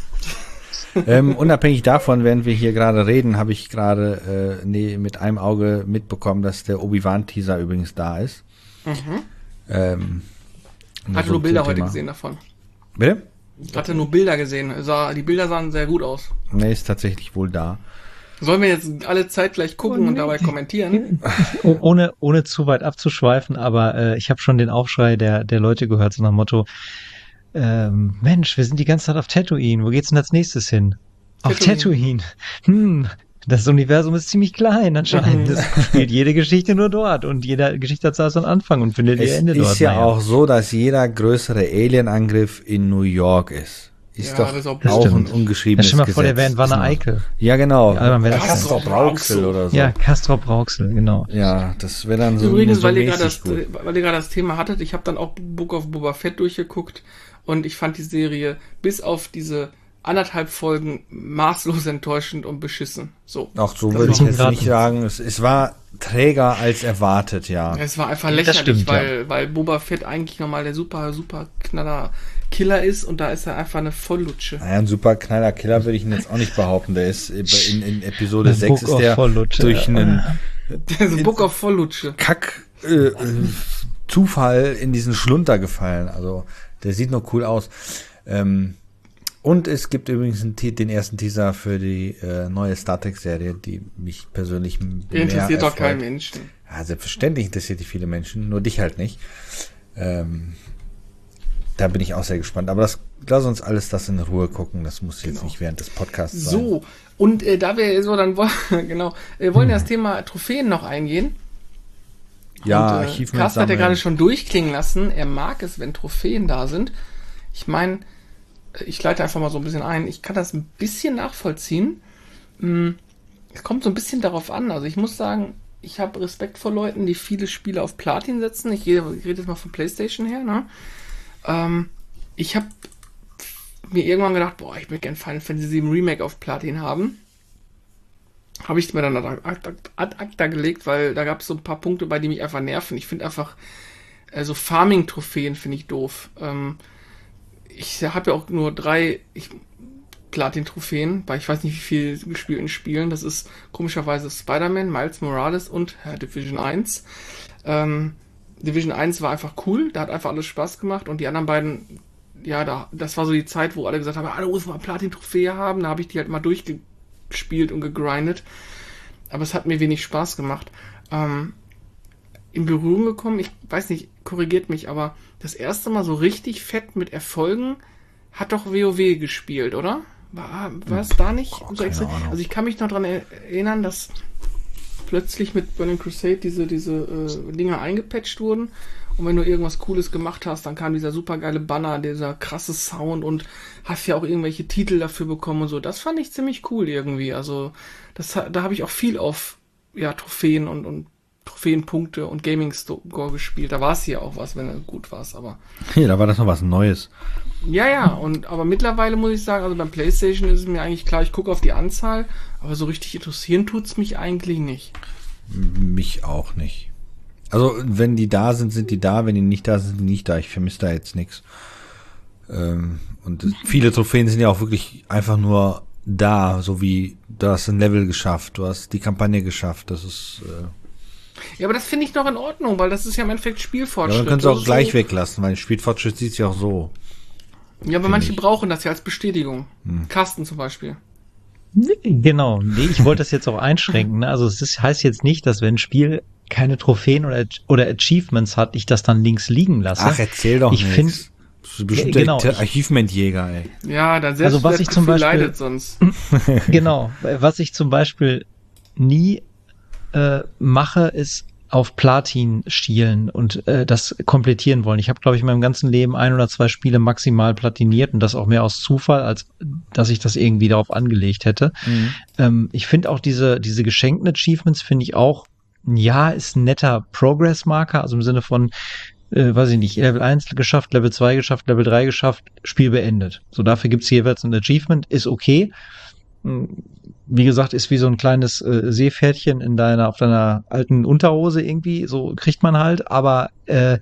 ähm, unabhängig davon, während wir hier gerade reden, habe ich gerade äh, nee, mit einem Auge mitbekommen, dass der Obi-Wan-Teaser übrigens da ist. Mhm. Ähm, Hatte so nur Bilder zum heute Thema. gesehen davon. Bitte? Hatte nur Bilder gesehen. Sah, die Bilder sahen sehr gut aus. Nee, ist tatsächlich wohl da. Sollen wir jetzt alle Zeit gleich gucken Oh, und nee. dabei kommentieren? Oh, ohne, ohne zu weit abzuschweifen, aber äh, ich habe schon den Aufschrei der, der Leute gehört, so nach dem Motto, ähm, Mensch, wir sind die ganze Zeit auf Tatooine, wo geht's denn als nächstes hin? Auf Tatooine. Tatooine. Hm, das Universum ist ziemlich klein anscheinend. Mhm. Es spielt jede Geschichte nur dort und jede Geschichte hat so einen Anfang und findet ihr Es Ende ist dort. ja Naja. auch so, dass jeder größere Alien-Angriff in New York ist. Ist Ja, doch das ist auch auch, blöd. ein Ja, ungeschriebenes stell mal Gesetz. vor, der wäre in Wanne Ist noch- Eickel. Ja, genau. Ja, dann wäre das Castrop Castrop Rauxel oder so. Ja, Castrop Rauxel, genau. Ja, das wäre dann so Übrigens, so weil ihr gerade mäßig das, gut. weil ihr gerade das Thema hattet, ich habe dann auch Book of Boba Fett durchgeguckt und ich fand die Serie bis auf diese anderthalb Folgen maßlos enttäuschend und beschissen. So. Auch so Das würde ich war- jetzt nicht sagen. Es, es war träger als erwartet, ja. Es war einfach Das lächerlich, stimmt, weil, weil Boba Fett eigentlich nochmal der super, super knaller Killer ist und da ist er einfach eine Volllutsche. Naja, ein super knaller Killer würde ich ihn jetzt auch nicht behaupten. Der ist in, in Episode Das sechs Book ist of der Volllutsche, durch ja. einen Der ist ein Book of Volllutsche. Kack äh, äh, Zufall in diesen Schlunter gefallen. Also der sieht noch cool aus. Ähm, und es gibt übrigens einen, Te- den ersten Teaser für die äh, neue Star Trek-Serie, die mich persönlich m- mehr Interessiert doch erfreut. keinen Menschen. Ja, selbstverständlich interessiert die viele Menschen, nur dich halt nicht. Ähm, da bin ich auch sehr gespannt. Aber das, lass uns alles das in Ruhe gucken. Das muss jetzt Genau. nicht während des Podcasts sein. So, und äh, da wir so dann wollen, genau, wir wollen ja das Thema Trophäen noch eingehen. Ja, und, äh, Achievements Carsten hat ja sammeln. gerade schon durchklingen lassen, er mag es, wenn Trophäen da sind. Ich meine, ich leite einfach mal so ein bisschen ein. Ich kann das ein bisschen nachvollziehen. Hm, Es kommt so ein bisschen darauf an. Also ich muss sagen, ich habe Respekt vor Leuten, die viele Spiele auf Platin setzen. Ich rede, ich rede jetzt mal von PlayStation her. Ne? Ähm, ich habe mir irgendwann gedacht, boah, ich würde gerne Final Fantasy sieben Remake auf Platin haben. Habe ich mir dann ad acta, ad acta gelegt, weil da gab es so ein paar Punkte, bei die mich einfach nerven. Ich finde einfach, äh, so Farming-Trophäen finde ich doof. Ähm, ich habe ja auch nur drei ich, Platin-Trophäen, weil ich weiß nicht, wie viel gespielt in Spielen. Das ist komischerweise Spider-Man, Miles Morales und ja, Division eins. Ähm, Division eins war einfach cool, da hat einfach alles Spaß gemacht und die anderen beiden, ja, da, das war so die Zeit, wo alle gesagt haben, ah, du musst mal Platin-Trophäe haben. Da habe ich die halt mal durchgespielt und gegrindet. Aber es hat mir wenig Spaß gemacht. Ähm, in Berührung gekommen, ich weiß nicht, korrigiert mich, aber das erste Mal so richtig fett mit Erfolgen hat doch WoW gespielt, oder? War, war es da nicht Oh, so keine extrem? Ahnung. Also ich kann mich noch daran erinnern, dass plötzlich mit Burning Crusade diese, diese äh, Dinger eingepatcht wurden und wenn du irgendwas Cooles gemacht hast, dann kam dieser super geile Banner, dieser krasse Sound und hast ja auch irgendwelche Titel dafür bekommen und so. Das fand ich ziemlich cool irgendwie. Also das, da habe ich auch viel auf ja, Trophäen und, und Trophäenpunkte und Gaming-Score gespielt. Da war es hier auch was, wenn du gut warst, aber. Ja, da war das noch was Neues. Ja, ja, und aber mittlerweile muss ich sagen, also beim PlayStation ist es mir eigentlich klar, ich gucke auf die Anzahl, aber so richtig interessieren tut's mich eigentlich nicht. Mich auch nicht. Also, wenn die da sind, sind die da, wenn die nicht da sind, sind die nicht da. Ich vermisse da jetzt nichts. Ähm, und viele Trophäen sind ja auch wirklich einfach nur da, so wie du hast ein Level geschafft, du hast die Kampagne geschafft, das ist äh ja, aber das finde ich noch in Ordnung, weil das ist ja im Endeffekt Spielfortschritt. Ja, dann können sie auch so gleich weglassen, weil Spielfortschritt sieht sich auch so. Ja, aber manche ich. brauchen das ja als Bestätigung. Hm. Carsten zum Beispiel. Genau, nee, ich wollte das jetzt auch einschränken. Ne? Also es ist, heißt jetzt nicht, dass wenn ein Spiel keine Trophäen oder, oder Achievements hat, ich das dann links liegen lasse. Ach, erzähl doch ich nichts. Find, Bestimmt genau, der Achievement-Jäger, ey. Ja, dann selbst also was ich zum Beispiel leidet sonst. Genau, was ich zum Beispiel nie äh, mache, ist auf Platin schielen und äh, das komplettieren wollen. Ich habe, glaube ich, in meinem ganzen Leben ein oder zwei Spiele maximal platiniert und das auch mehr aus Zufall, als dass ich das irgendwie darauf angelegt hätte. Mhm. Ähm, ich finde auch diese diese geschenkten Achievements, finde ich auch, ja, ist ein netter Progress-Marker, also im Sinne von, äh, weiß ich nicht, Level eins geschafft, Level zwei geschafft, Level drei geschafft, Spiel beendet. So, dafür gibt's jeweils ein Achievement, ist okay. Wie gesagt, ist wie so ein kleines äh, Seepferdchen in deiner, auf deiner alten Unterhose irgendwie, so kriegt man halt, aber äh,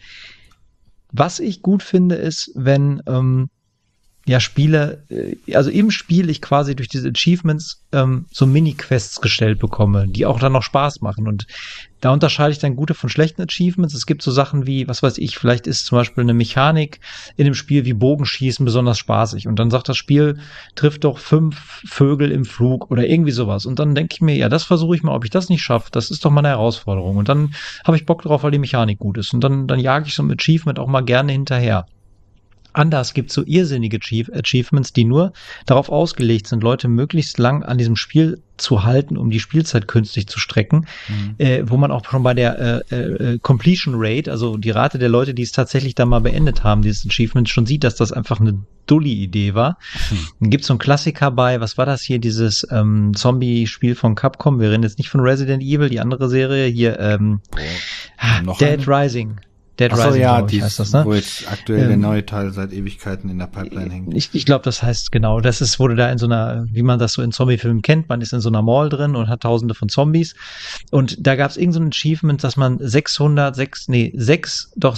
was ich gut finde, ist, wenn ähm, ja Spiele, äh, also im Spiel ich quasi durch diese Achievements ähm, so Mini-Quests gestellt bekomme, die auch dann noch Spaß machen und da unterscheide ich dann gute von schlechten Achievements. Es gibt so Sachen wie, was weiß ich, vielleicht ist zum Beispiel eine Mechanik in dem Spiel wie Bogenschießen besonders spaßig und dann sagt das Spiel, trifft doch fünf Vögel im Flug oder irgendwie sowas und dann denke ich mir, ja, das versuche ich mal, ob ich das nicht schaffe, das ist doch mal eine Herausforderung und dann habe ich Bock drauf, weil die Mechanik gut ist und dann, dann jage ich so ein Achievement auch mal gerne hinterher. Anders gibt es so irrsinnige Achievements, die nur darauf ausgelegt sind, Leute möglichst lang an diesem Spiel zu halten, um die Spielzeit künstlich zu strecken, mhm. äh, wo man auch schon bei der äh, äh, Completion Rate, also die Rate der Leute, die es tatsächlich da mal beendet haben, dieses Achievement, schon sieht, dass das einfach eine Dulli-Idee war. Mhm. Dann gibt es so einen Klassiker bei, was war das hier, dieses ähm, Zombie-Spiel von Capcom, wir reden jetzt nicht von Resident Evil, die andere Serie, hier ähm, oh, Dead eine? Rising. Dead Achso, Rising, ja, ich, dies, heißt das, ne? Wo jetzt aktuell ähm, der neue Teil seit Ewigkeiten in der Pipeline hängt. Ich, ich glaube, das heißt genau, das ist, wurde da in so einer, wie man das so in Zombie-Filmen kennt, man ist in so einer Mall drin und hat tausende von Zombies und da gab es irgend so ein Achievement, dass man sechshundert, sechs, nee, sechs, doch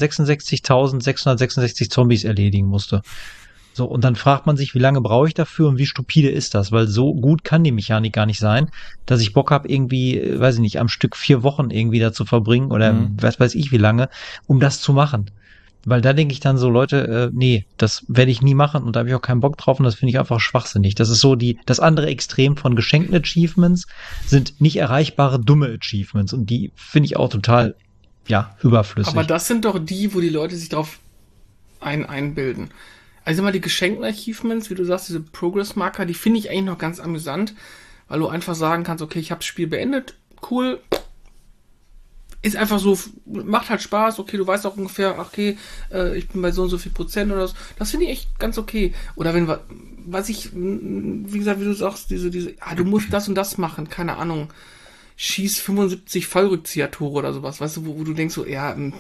sechshundertsechsundsechzigtausendsechshundertsechsundsechzig Zombies erledigen musste. So, und dann fragt man sich, wie lange brauche ich dafür und wie stupide ist das? Weil so gut kann die Mechanik gar nicht sein, dass ich Bock habe, irgendwie, weiß ich nicht, am Stück vier Wochen irgendwie da zu verbringen oder mhm. was weiß ich wie lange, um das zu machen. Weil da denke ich dann so, Leute, äh, nee, das werde ich nie machen und da habe ich auch keinen Bock drauf und das finde ich einfach schwachsinnig. Das ist so die, das andere Extrem von geschenkten Achievements sind nicht erreichbare dumme Achievements und die finde ich auch total, ja, überflüssig. Aber das sind doch die, wo die Leute sich drauf ein, einbilden. Also mal die geschenkten Achievements, wie du sagst, diese Progress-Marker, die finde ich eigentlich noch ganz amüsant, weil du einfach sagen kannst, okay, ich habe das Spiel beendet, cool, ist einfach so, macht halt Spaß, okay, du weißt auch ungefähr, okay, äh, ich bin bei so und so viel Prozent oder so, das finde ich echt ganz okay. Oder wenn, was ich, wie gesagt, wie du sagst, diese, diese, ah, du musst das und das machen, keine Ahnung, schieß fünfundsiebzig Fallrückzieher-Tore oder sowas, weißt du, wo, wo du denkst so, ja, mhm.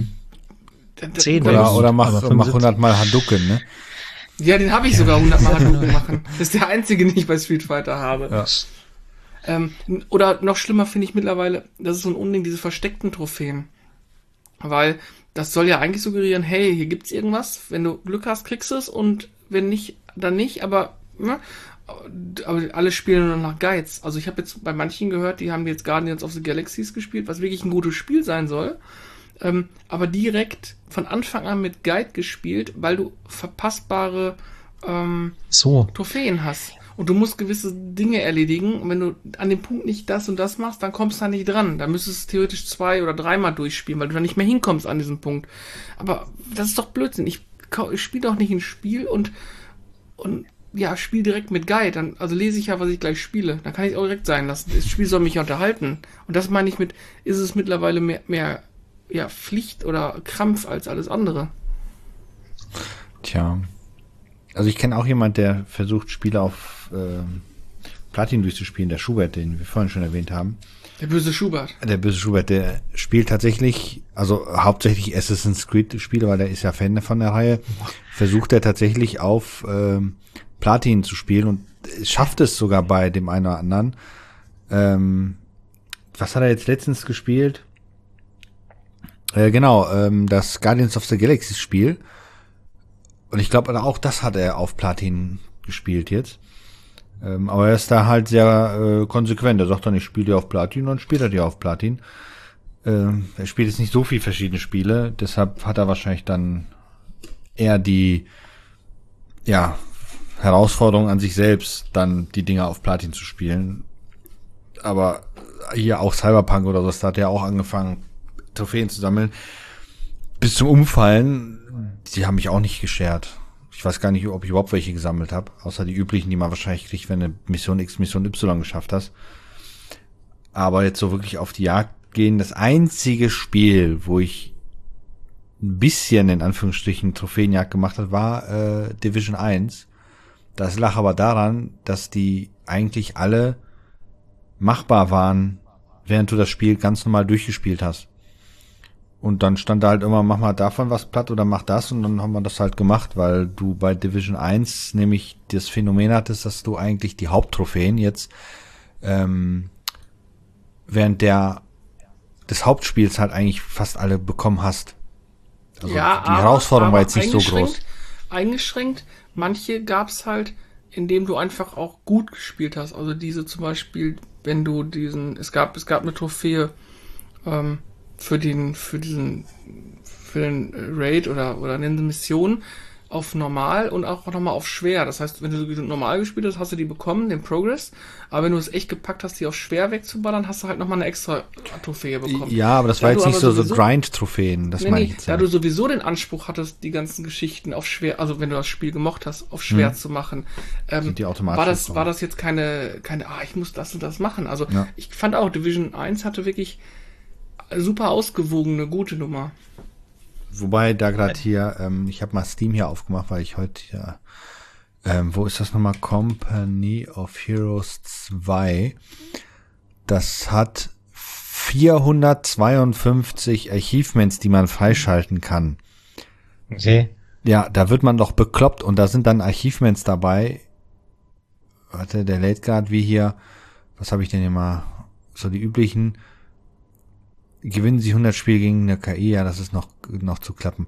zehn oder, oder mach, mach hundert Mal Hadouken, ne? Ja, den habe ich sogar hundert Mal Hadouken machen. Das ist der einzige, den ich bei Street Fighter habe. Ja. Ähm, oder noch schlimmer finde ich mittlerweile, das ist so ein Unding, diese versteckten Trophäen. Weil das soll ja eigentlich suggerieren, hey, hier gibt's irgendwas, wenn du Glück hast, kriegst du es und wenn nicht, dann nicht, aber, ne? Aber alle spielen nur nach Geiz. Also ich habe jetzt bei manchen gehört, die haben jetzt Guardians of the Galaxies gespielt, was wirklich ein gutes Spiel sein soll. Ähm, aber direkt von Anfang an mit Guide gespielt, weil du verpassbare ähm, so. Trophäen hast. Und du musst gewisse Dinge erledigen. Und wenn du an dem Punkt nicht das und das machst, dann kommst du da nicht dran. Da müsstest du theoretisch zwei oder dreimal durchspielen, weil du da nicht mehr hinkommst an diesem Punkt. Aber das ist doch Blödsinn. Ich, ich spiele doch nicht ein Spiel und, und ja, spiele direkt mit Guide. Dann, also lese ich ja, was ich gleich spiele. Dann kann ich es auch direkt sein lassen. Das Spiel soll mich ja unterhalten. Und das meine ich mit, ist es mittlerweile mehr, mehr ja, Pflicht oder Krampf als alles andere. Tja. Also ich kenne auch jemand, der versucht, Spiele auf äh, Platin durchzuspielen, der Schubert, den wir vorhin schon erwähnt haben. Der böse Schubert. Der böse Schubert, der spielt tatsächlich, also hauptsächlich Assassin's Creed Spiele, weil der ist ja Fan von der Reihe, versucht er tatsächlich auf ähm, Platin zu spielen und schafft es sogar bei dem einen oder anderen. Ähm, was hat er jetzt letztens gespielt? Äh, genau, ähm, das Guardians of the Galaxy Spiel. Und ich glaube, auch das hat er auf Platin gespielt jetzt. Ähm, aber er ist da halt sehr äh, konsequent. Er sagt dann, ich spiele die auf Platin und spielt er die auf Platin. Ähm, er spielt jetzt nicht so viel verschiedene Spiele, deshalb hat er wahrscheinlich dann eher die ja Herausforderung an sich selbst, dann die Dinger auf Platin zu spielen. Aber hier auch Cyberpunk oder so, da hat er auch angefangen, Trophäen zu sammeln. Bis zum Umfallen, die haben mich auch nicht geschert. Ich weiß gar nicht, ob ich überhaupt welche gesammelt habe, außer die üblichen, die man wahrscheinlich kriegt, wenn du Mission X, Mission Y geschafft hast. Aber jetzt so wirklich auf die Jagd gehen, das einzige Spiel, wo ich ein bisschen in Anführungsstrichen Trophäenjagd gemacht habe, war äh, Division eins. Das lag aber daran, dass die eigentlich alle machbar waren, während du das Spiel ganz normal durchgespielt hast. Und dann stand da halt immer, mach mal davon was platt oder mach das, und dann haben wir das halt gemacht, weil du bei Division eins nämlich das Phänomen hattest, dass du eigentlich die Haupttrophäen jetzt ähm, während der des Hauptspiels halt eigentlich fast alle bekommen hast. Also ja, die aber, Herausforderung aber war jetzt nicht so groß. Eingeschränkt, manche gab's halt, indem du einfach auch gut gespielt hast. Also diese zum Beispiel, wenn du diesen, es gab, es gab eine Trophäe, ähm, für den, für diesen, für den Raid oder, oder eine Mission auf normal und auch nochmal auf schwer. Das heißt, wenn du normal gespielt hast, hast du die bekommen, den Progress. Aber wenn du es echt gepackt hast, die auf schwer wegzuballern, hast du halt nochmal eine extra Trophäe bekommen. Ja, aber das da war jetzt nicht so, sowieso, so Grind-Trophäen, das nee, meine nee, ich jetzt. Da Ja. du sowieso den Anspruch hattest, die ganzen Geschichten auf schwer, also wenn du das Spiel gemocht hast, auf schwer hm. zu machen, ähm, Sind die automatisch war das, gekommen. war das jetzt keine, keine, ah, ich muss das und das machen. Also Ja. ich fand auch, Division eins hatte wirklich super ausgewogene, gute Nummer. Wobei da gerade hier, ähm, ich habe mal Steam hier aufgemacht, weil ich heute ja, ähm, wo ist das nochmal? Company of Heroes zwei. Das hat vierhundertzweiundfünfzig Achievements, die man freischalten kann. Okay. Ja, da wird man doch bekloppt, und da sind dann Achievements dabei. Warte, der lädt gerade wie hier, was habe ich denn hier mal? So die üblichen. Gewinnen Sie hundert Spiele gegen eine K I, ja, das ist noch noch zu klappen.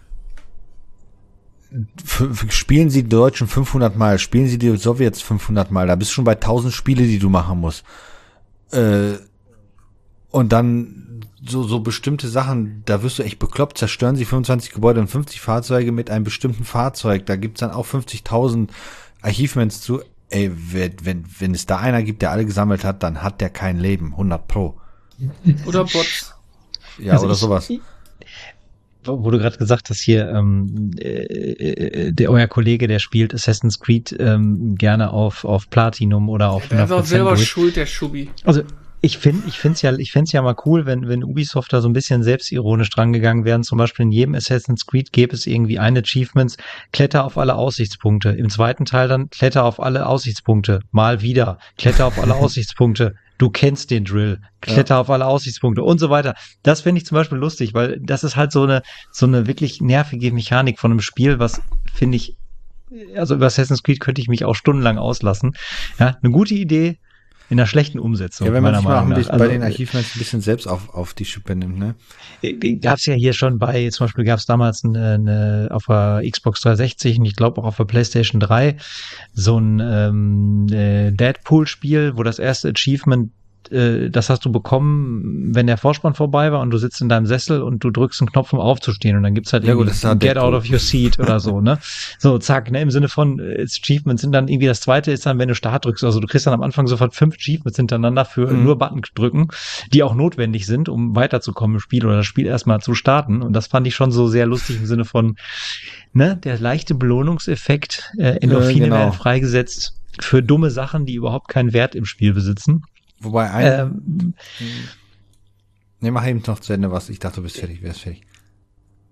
F- spielen Sie die Deutschen fünfhundert Mal, spielen Sie die Sowjets fünfhundert Mal, da bist du schon bei tausend Spiele, die du machen musst. Äh, und dann so so bestimmte Sachen, da wirst du echt bekloppt, zerstören Sie fünfundzwanzig Gebäude und fünfzig Fahrzeuge mit einem bestimmten Fahrzeug, da gibt's dann auch fünfzigtausend Achievements zu. Ey, wenn, wenn, wenn es da einer gibt, der alle gesammelt hat, dann hat der kein Leben, hundert Pro. Oder Bots. Ja, Also oder ich, sowas. Wo, wo du gerade gesagt hast, hier, ähm, äh, der euer Kollege, der spielt Assassin's Creed ähm, gerne auf, auf Platinum oder auf Der ist auch selber durch. schuld, der Schubi. Also ich finde, ich finde es ja, ich finde es ja mal cool, wenn wenn Ubisoft da so ein bisschen selbstironisch drangegangen wären. Zum Beispiel in jedem Assassin's Creed gäbe es irgendwie ein Achievements: Kletter auf alle Aussichtspunkte. Im zweiten Teil dann Kletter auf alle Aussichtspunkte. Mal wieder Kletter auf alle Aussichtspunkte. Du kennst den Drill. Kletter ja. auf alle Aussichtspunkte und so weiter. Das finde ich zum Beispiel lustig, weil das ist halt so eine so eine wirklich nervige Mechanik von einem Spiel, was finde ich, also über Assassin's Creed könnte ich mich auch stundenlang auslassen. Ja, eine gute Idee. In einer schlechten Umsetzung. Ja, wenn man sich mal Meinung nach. nach. bei Also, den Archivments ein bisschen selbst auf, auf die Schippe nimmt, ne? Gab's ja hier schon bei, zum Beispiel gab's damals eine, eine auf der Xbox dreihundertsechzig und ich glaube auch auf der PlayStation drei so ein ähm, äh, Deadpool-Spiel, wo das erste Achievement, äh, das hast du bekommen, wenn der Vorspann vorbei war und du sitzt in deinem Sessel und du drückst einen Knopf, um aufzustehen, und dann gibt's halt ja, irgendwie gut, das ist halt Get Deadpool. out of your seat oder so, ne? So, zack, ne? Im Sinne von äh, Achievements sind dann irgendwie, das zweite ist dann, wenn du Start drückst, also du kriegst dann am Anfang sofort fünf Achievements hintereinander für Mhm. nur Button drücken, die auch notwendig sind, um weiterzukommen im Spiel oder das Spiel erstmal zu starten, und das fand ich schon so sehr lustig im Sinne von, ne, der leichte Belohnungseffekt, äh, Endorphine genau. werden freigesetzt für dumme Sachen, die überhaupt keinen Wert im Spiel besitzen. Wobei ein. Ähm, Ne, mach eben noch zu Ende was. Ich dachte, du bist fertig, wärst fertig.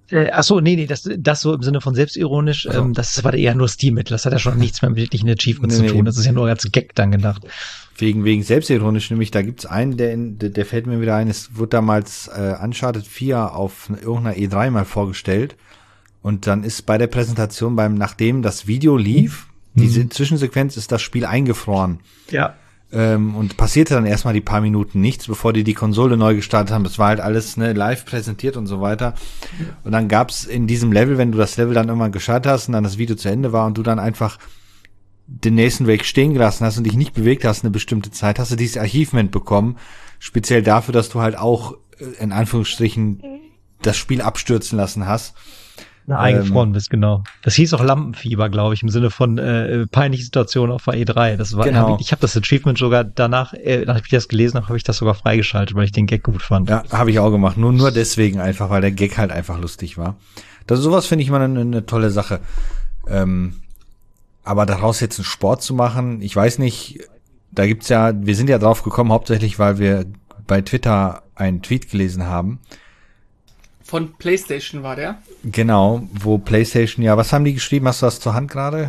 Äh, ach so, nee, nee, das, das so im Sinne von selbstironisch, Also. ähm, das war eher nur Stilmittel. Das hat ja schon nichts mehr mit wirklichen Achievements Nee, zu tun. nee. Das ist ja nur als Gag dann gedacht. Wegen, wegen selbstironisch, nämlich da gibt's einen, der, in, der, der fällt mir wieder ein, es wurde damals äh, Uncharted vier auf irgendeiner E drei mal vorgestellt und dann ist bei der Präsentation, beim nachdem das Video lief, mhm. diese Zwischensequenz, ist das Spiel eingefroren. Ja. Ähm, und passierte dann erstmal die paar Minuten nichts, bevor die die Konsole neu gestartet haben. Das war halt alles ne, live präsentiert und so weiter. Und dann gab's in diesem Level, wenn du das Level dann irgendwann gestartet hast und dann das Video zu Ende war und du dann einfach den nächsten Weg stehen gelassen hast und dich nicht bewegt hast eine bestimmte Zeit, hast du dieses Achievement bekommen, speziell dafür, dass du halt auch in Anführungsstrichen das Spiel abstürzen lassen hast. Na, eingefroren ähm, bist, genau. Das hieß auch Lampenfieber, glaube ich, im Sinne von äh, peinliche Situation auf der E drei. Das war, genau. hab ich ich habe das Achievement sogar danach, äh, nachdem ich das gelesen habe, habe ich das sogar freigeschaltet, weil ich den Gag gut fand. Ja, habe ich auch gemacht. Nur nur deswegen einfach, weil der Gag halt einfach lustig war. Das sowas finde ich mal eine, eine tolle Sache. Ähm, aber daraus jetzt einen Sport zu machen, ich weiß nicht, da gibt's ja, wir sind ja drauf gekommen, hauptsächlich, weil wir bei Twitter einen Tweet gelesen haben. Von PlayStation war der? Genau, wo PlayStation, ja, was haben die geschrieben? Hast du das zur Hand gerade?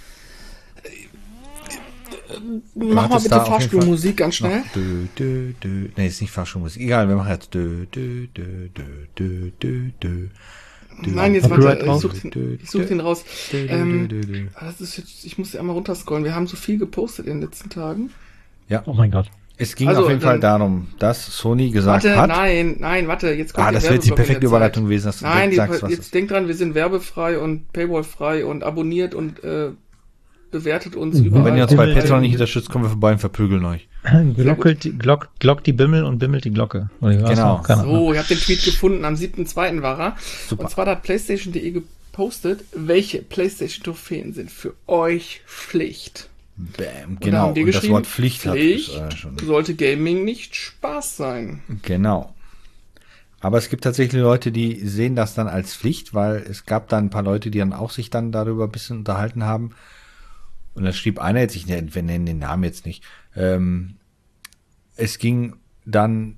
Mach mal bitte Fahrstuhlmusik ganz schnell. Dö, dö, dö. Nee, ist nicht Fahrstuhlmusik. Egal, wir machen jetzt dö, dö, dö, dö, dö, dö, dö. Nein, jetzt warte, ich such den, ich such den raus. Ähm, das ist jetzt, ich muss ja einmal runterscrollen. Wir haben so viel gepostet in den letzten Tagen. Ja. Oh mein Gott. Es ging also, auf jeden dann, Fall darum, dass Sony gesagt warte, hat. Nein, nein, warte, jetzt kommt Ah, das wäre jetzt die perfekte Überleitung gewesen, dass du nein, die, sagst, was jetzt ist. denk dran, wir sind werbefrei und Paywall-frei und abonniert und äh, bewertet uns Mhm. überall. Und wenn ihr uns bei Patreon nicht unterstützt, kommen wir vorbei und verprügeln euch. Glockelt, glock, glock die Bimmel und bimmelt die Glocke. Genau. So, ihr habt den Tweet gefunden, am siebten zweiten war er. Super. Und zwar hat PlayStation punkt de gepostet, welche PlayStation-Trophäen sind für euch Pflicht. Bam, genau. Und, und das Wort Pflicht, Pflicht hat es, äh, schon. sollte Gaming nicht Spaß sein. Genau. Aber es gibt tatsächlich Leute, die sehen das dann als Pflicht, weil es gab dann ein paar Leute, die dann auch sich dann darüber ein bisschen unterhalten haben. Und da schrieb einer jetzt, ich nenne den Namen jetzt nicht, ähm, es ging dann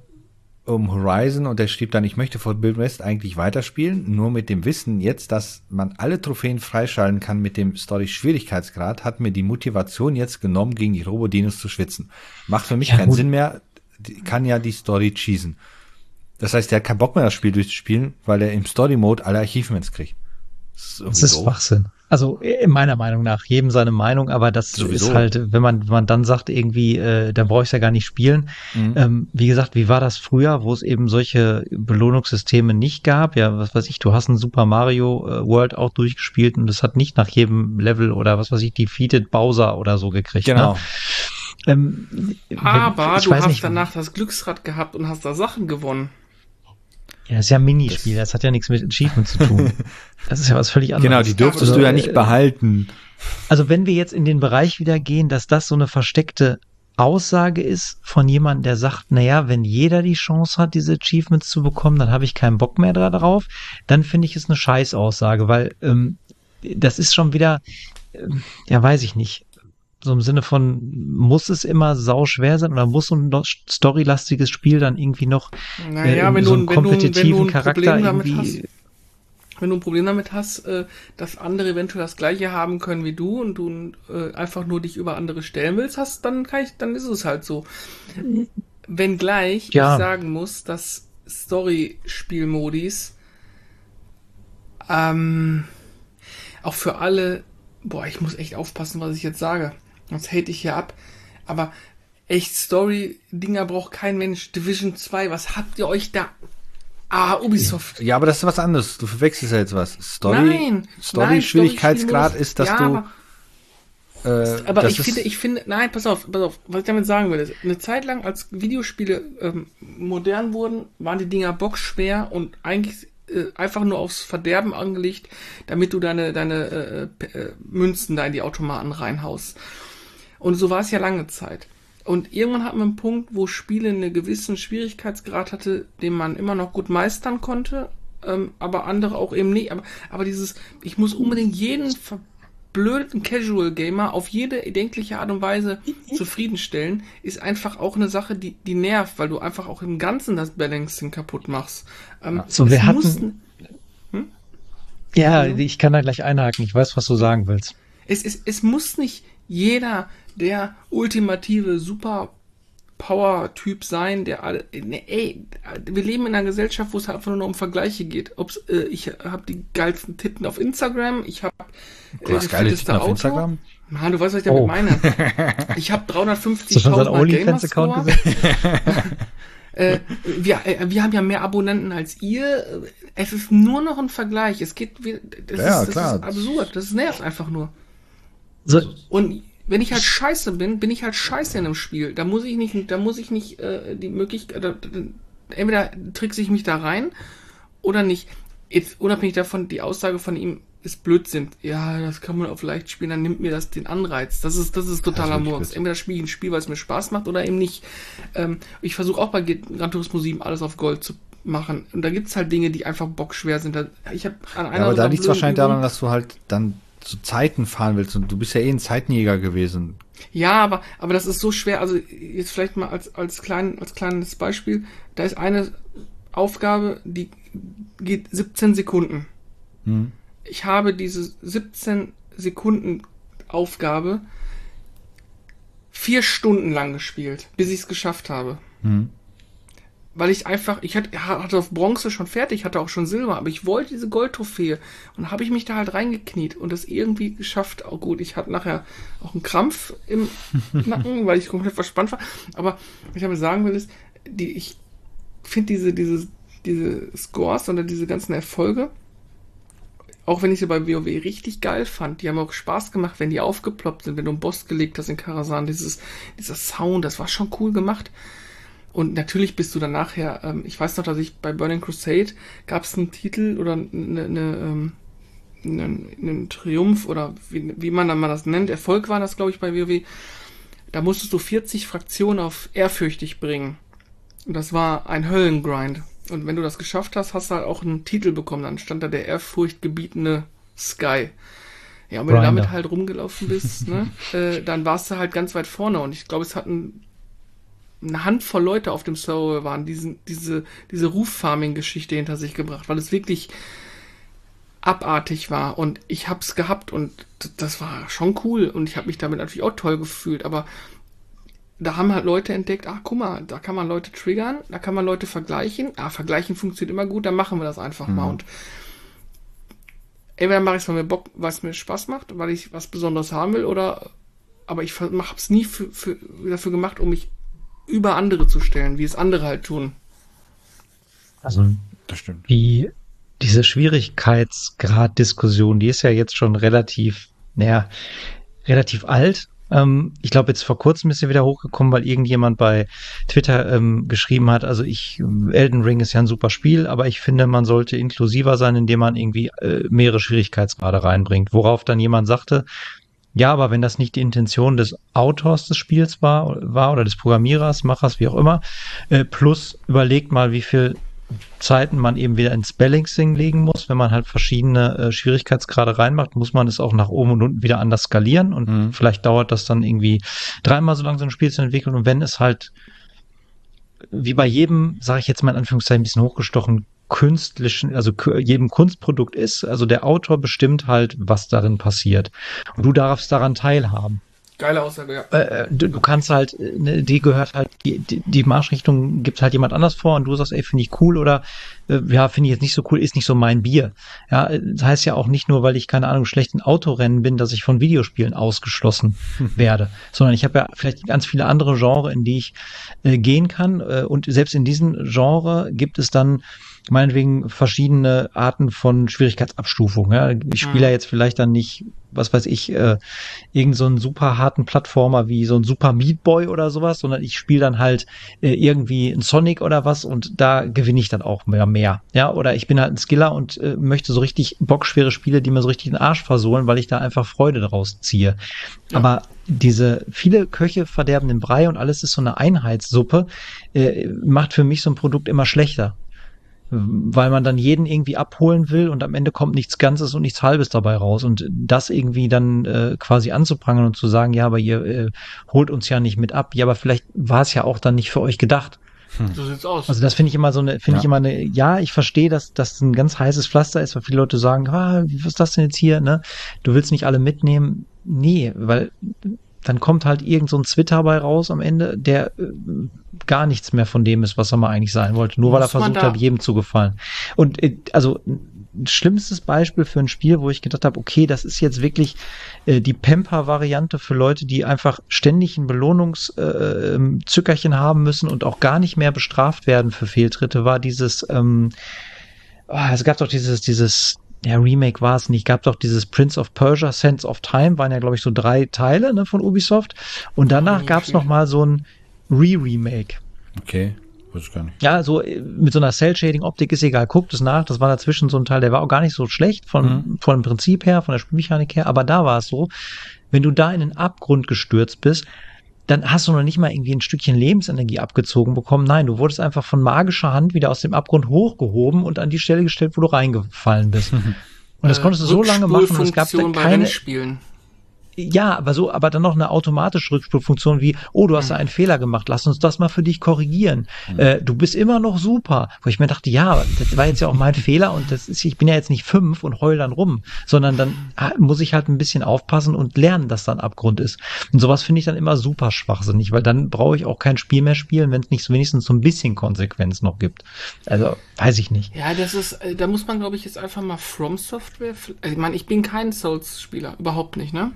um Horizon und der schrieb dann, ich möchte Forbidden West eigentlich weiterspielen, nur mit dem Wissen jetzt, dass man alle Trophäen freischalten kann mit dem Story-Schwierigkeitsgrad, hat mir die Motivation jetzt genommen, gegen die Robodinos zu schwitzen. Macht für mich ja, keinen gut. Sinn mehr, kann ja die Story cheesen. Das heißt, der hat keinen Bock mehr, das Spiel durchzuspielen, weil er im Story-Mode alle Achievements kriegt. Das ist, das ist Schwachsinn. Also in meiner Meinung nach, jedem seine Meinung, aber das Sowieso. Ist halt, wenn man wenn man dann sagt irgendwie, äh, dann brauche ich es ja gar nicht spielen. Mhm. Ähm, wie gesagt, wie war das früher, wo es eben solche Belohnungssysteme nicht gab? Ja, was weiß ich, du hast ein Super Mario äh, World auch durchgespielt und das hat nicht nach jedem Level oder was weiß ich, defeated Bowser oder so gekriegt. Genau. Ne? Ähm, aber ich du hast nicht, danach das Glücksrad gehabt und hast da Sachen gewonnen. Ja, das ist ja ein Minispiel, das, das hat ja nichts mit Achievement zu tun. Das ist ja was völlig anderes. Genau, die durftest also, du ja nicht behalten. Also wenn wir jetzt in den Bereich wieder gehen, dass das so eine versteckte Aussage ist von jemandem, der sagt, naja, wenn jeder die Chance hat, diese Achievements zu bekommen, dann habe ich keinen Bock mehr darauf, dann finde ich es eine Scheißaussage, weil ähm, das ist schon wieder, äh, ja, weiß ich nicht, so im Sinne von, muss es immer sau schwer sein oder muss so ein storylastiges Spiel dann irgendwie noch naja, äh, wenn so du, einen kompetitiven wenn du, wenn du ein Charakter Problem damit irgendwie... hast, wenn du ein Problem damit hast, äh, dass andere eventuell das Gleiche haben können wie du und du äh, einfach nur dich über andere stellen willst, hast, dann kann ich, dann ist es halt so. Wenngleich ja. ich sagen muss, dass Story-Spielmodis ähm, auch für alle, boah, ich muss echt aufpassen, was ich jetzt sage. Sonst hate ich hier ab. Aber echt Story-Dinger braucht kein Mensch. Division zwei, was habt ihr euch da... Ah, Ubisoft. Ja, aber das ist was anderes. Du verwechselst ja jetzt was. Story, nein, Story-Schwierigkeitsgrad Story ist, dass ja, du... Aber, äh, aber das ich ist, finde, ich finde... Nein, pass auf, pass auf. Was ich damit sagen will, ist, eine Zeit lang, als Videospiele ähm, modern wurden, waren die Dinger bockschwer und eigentlich äh, einfach nur aufs Verderben angelegt, damit du deine, deine äh, äh, Münzen da in die Automaten reinhaust. Und so war es ja lange Zeit. Und irgendwann hat man einen Punkt, wo Spiele einen gewissen Schwierigkeitsgrad hatte, den man immer noch gut meistern konnte, ähm, aber andere auch eben nicht. Aber, aber dieses, ich muss unbedingt jeden verblödeten Casual-Gamer auf jede erdenkliche Art und Weise zufriedenstellen, ist einfach auch eine Sache, die, die nervt, weil du einfach auch im Ganzen das Balancing kaputt machst. Ähm, so, wir hatten... Ja, ich kann da gleich einhaken. Ich weiß, was du sagen willst. Es, es, es muss nicht jeder der ultimative Super-Power-Typ sein, der alle. Ne, ey, wir leben in einer Gesellschaft, wo es halt einfach nur um Vergleiche geht. Ob's, äh, ich habe die geilsten Titten auf Instagram, ich habe Du hast geile Titten auf Instagram? Mann, du weißt, was ich damit Oh. meine. Ich habe dreihundertfünfzig Hast du schon seinen Mal OnlyFans-Account Gamerscore. gesehen? Äh, wir, äh, wir haben ja mehr Abonnenten als ihr. Es ist nur noch ein Vergleich. Es geht, wie- das, Ja, ist, das klar. ist absurd. Das nervt einfach nur. So, Und wenn ich halt scheiße bin, bin ich halt scheiße in einem Spiel. Da muss ich nicht, da muss ich nicht äh, die Möglichkeit, da, da, entweder trickse ich mich da rein oder nicht. Jetzt unabhängig davon, die Aussage von ihm ist Blödsinn. Ja, das kann man auf leicht spielen, dann nimmt mir das den Anreiz. Das ist, das ist totaler Das ist wirklich Murks. Blödsinn. Entweder spiele ich ein Spiel, weil es mir Spaß macht, oder eben nicht. Ähm, ich versuche auch bei Gran Turismo sieben alles auf Gold zu machen. Und da gibt's halt Dinge, die einfach bockschwer sind. Da, ich habe an einer Ja, aber so da einer liegt es blöden wahrscheinlich Übung- daran, dass du halt dann zu Zeiten fahren willst und du bist ja eh ein Zeitenjäger gewesen. Ja, aber, aber das ist so schwer. Also jetzt vielleicht mal als, als, klein, als kleines Beispiel. Da ist eine Aufgabe, die geht siebzehn Sekunden. Hm. Ich habe diese siebzehn Sekunden Aufgabe vier Stunden lang gespielt, bis ich es geschafft habe. Hm. Weil ich einfach, ich hatte, hatte auf Bronze schon fertig, hatte auch schon Silber, aber ich wollte diese Goldtrophäe und habe ich mich da halt reingekniet und das irgendwie geschafft. Auch gut, ich hatte nachher auch einen Krampf im Nacken, weil ich komplett verspannt war. Aber was ich damit sagen will, ist, die, ich finde diese, diese, diese Scores oder diese ganzen Erfolge, auch wenn ich sie bei WoW richtig geil fand, die haben auch Spaß gemacht, wenn die aufgeploppt sind, wenn du einen Boss gelegt hast in Karasan, dieses, dieser Sound, das war schon cool gemacht. Und natürlich bist du dann nachher, ähm, ich weiß noch, dass ich bei Burning Crusade gab es einen Titel oder eine, eine, ähm, einen, einen Triumph oder wie, wie man dann mal das nennt, Erfolg war das, glaube ich, bei WoW. Da musstest du vierzig Fraktionen auf ehrfürchtig bringen. Und das war ein Höllengrind. Und wenn du das geschafft hast, hast du halt auch einen Titel bekommen. Dann stand da der ehrfurchtgebietende Sky. Ja, und wenn Grinder. du damit halt rumgelaufen bist, ne, äh, dann warst du halt ganz weit vorne. Und ich glaube, es hatten eine Handvoll Leute auf dem Server waren, diesen, diese, diese Ruf-Farming-Geschichte hinter sich gebracht, weil es wirklich abartig war und ich hab's gehabt und d- das war schon cool und ich habe mich damit natürlich auch toll gefühlt, aber da haben halt Leute entdeckt, ach guck mal, da kann man Leute triggern, da kann man Leute vergleichen, ah, vergleichen funktioniert immer gut, dann machen wir das einfach mal und entweder mache ich es, weil mir Bock, weil es mir Spaß macht, weil ich was Besonderes haben will oder, aber ich habe es nie für, für, dafür gemacht, um mich über andere zu stellen, wie es andere halt tun. also Das stimmt. die, diese Schwierigkeitsgrad-Diskussion, die ist ja jetzt schon relativ, naja, relativ alt. Ähm, ich glaube, jetzt vor kurzem ist sie wieder hochgekommen, weil irgendjemand bei Twitter ähm, geschrieben hat, also ich, Elden Ring ist ja ein super Spiel, aber ich finde, man sollte inklusiver sein, indem man irgendwie äh, mehrere Schwierigkeitsgrade reinbringt. Worauf dann jemand sagte, ja, aber wenn das nicht die Intention des Autors des Spiels war, war oder des Programmierers, Machers, wie auch immer, äh, plus überlegt mal, wie viel Zeiten man eben wieder ins Balancing legen muss, wenn man halt verschiedene äh, Schwierigkeitsgrade reinmacht, muss man es auch nach oben und unten wieder anders skalieren und Mhm. vielleicht dauert das dann irgendwie dreimal so lange, so ein Spiel zu entwickeln und wenn es halt wie bei jedem, sage ich jetzt mal in Anführungszeichen ein bisschen hochgestochen, künstlichen, also k- jedem Kunstprodukt ist, also der Autor bestimmt halt, was darin passiert und du darfst daran teilhaben. Geile Aussage, ja. Äh, du, du kannst halt, äh, ne, die gehört halt, die, die die Marschrichtung gibt halt jemand anders vor und du sagst, ey, finde ich cool oder äh, ja, finde ich jetzt nicht so cool, ist nicht so mein Bier. Ja, äh, das heißt ja auch nicht nur, weil ich, keine Ahnung, schlecht in Autorennen bin, dass ich von Videospielen ausgeschlossen werde, sondern ich habe ja vielleicht ganz viele andere Genres, in die ich äh, gehen kann äh, und selbst in diesen Genre gibt es dann meinetwegen verschiedene Arten von Schwierigkeitsabstufung. Ja. Ich spiele Mhm. ja jetzt vielleicht dann nicht, was weiß ich, äh, irgend so einen super harten Plattformer wie so ein Super Meat Boy oder sowas, sondern ich spiele dann halt äh, irgendwie ein Sonic oder was und da gewinne ich dann auch mehr, mehr. Ja, oder ich bin halt ein Skiller und äh, möchte so richtig bockschwere Spiele, die mir so richtig den Arsch versohlen, weil ich da einfach Freude daraus ziehe. Ja. Aber diese viele Köche verderben den Brei und alles ist so eine Einheitssuppe, äh, macht für mich so ein Produkt immer schlechter. Weil man dann jeden irgendwie abholen will und am Ende kommt nichts Ganzes und nichts Halbes dabei raus. Und das irgendwie dann äh, quasi anzuprangern und zu sagen, ja, aber ihr äh, holt uns ja nicht mit ab. Ja, aber vielleicht war es ja auch dann nicht für euch gedacht. Hm. So sieht's aus. Also das finde ich immer so eine, finde ja. ich immer eine, ja, ich verstehe, dass das ein ganz heißes Pflaster ist, weil viele Leute sagen, ah, was ist das denn jetzt hier, ne? Du willst nicht alle mitnehmen. Nee, weil dann kommt halt irgend so ein Twitter bei raus am Ende, der äh, gar nichts mehr von dem ist, was er mal eigentlich sein wollte, nur Muss weil er versucht hat, jedem zu gefallen. Und äh, also ein schlimmstes Beispiel für ein Spiel, wo ich gedacht habe, okay, das ist jetzt wirklich äh, die Pamper-Variante für Leute, die einfach ständig ein Belohnungszückerchen äh, haben müssen und auch gar nicht mehr bestraft werden für Fehltritte, war dieses, ähm, oh, es gab doch dieses, dieses ja, Remake war es nicht. Gab doch dieses Prince of Persia, Sands of Time, waren ja, glaube ich, so drei Teile, ne, von Ubisoft. Und danach gab es noch mal so ein Re-Remake. Okay, weiß ich gar nicht. Ja, so mit so einer Cell-Shading-Optik ist egal. Guckt es nach. Das war dazwischen so ein Teil, der war auch gar nicht so schlecht von, mhm. von dem Prinzip her, von der Spielmechanik her. Aber da war es so, wenn du da in den Abgrund gestürzt bist, dann hast du noch nicht mal irgendwie ein Stückchen Lebensenergie abgezogen bekommen. Nein, du wurdest einfach von magischer Hand wieder aus dem Abgrund hochgehoben und an die Stelle gestellt, wo du reingefallen bist. Und das äh, konntest du so lange machen, und es gab da keine... Ja, aber so, aber dann noch eine automatische Rückspulfunktion wie, oh, du hast da einen Fehler gemacht, lass uns das mal für dich korrigieren. Mhm. Äh, du bist immer noch super. Wo ich mir dachte, ja, das war jetzt ja auch mein Fehler und das ist, ich bin ja jetzt nicht fünf und heul dann rum, sondern dann muss ich halt ein bisschen aufpassen und lernen, dass dann Abgrund ist. Und sowas finde ich dann immer super schwachsinnig, weil dann brauche ich auch kein Spiel mehr spielen, wenn es nicht so wenigstens so ein bisschen Konsequenz noch gibt. Also, weiß ich nicht. Ja, das ist, da muss man, glaube ich, jetzt einfach mal From Software, also ich meine, ich bin kein Souls-Spieler, überhaupt nicht, ne?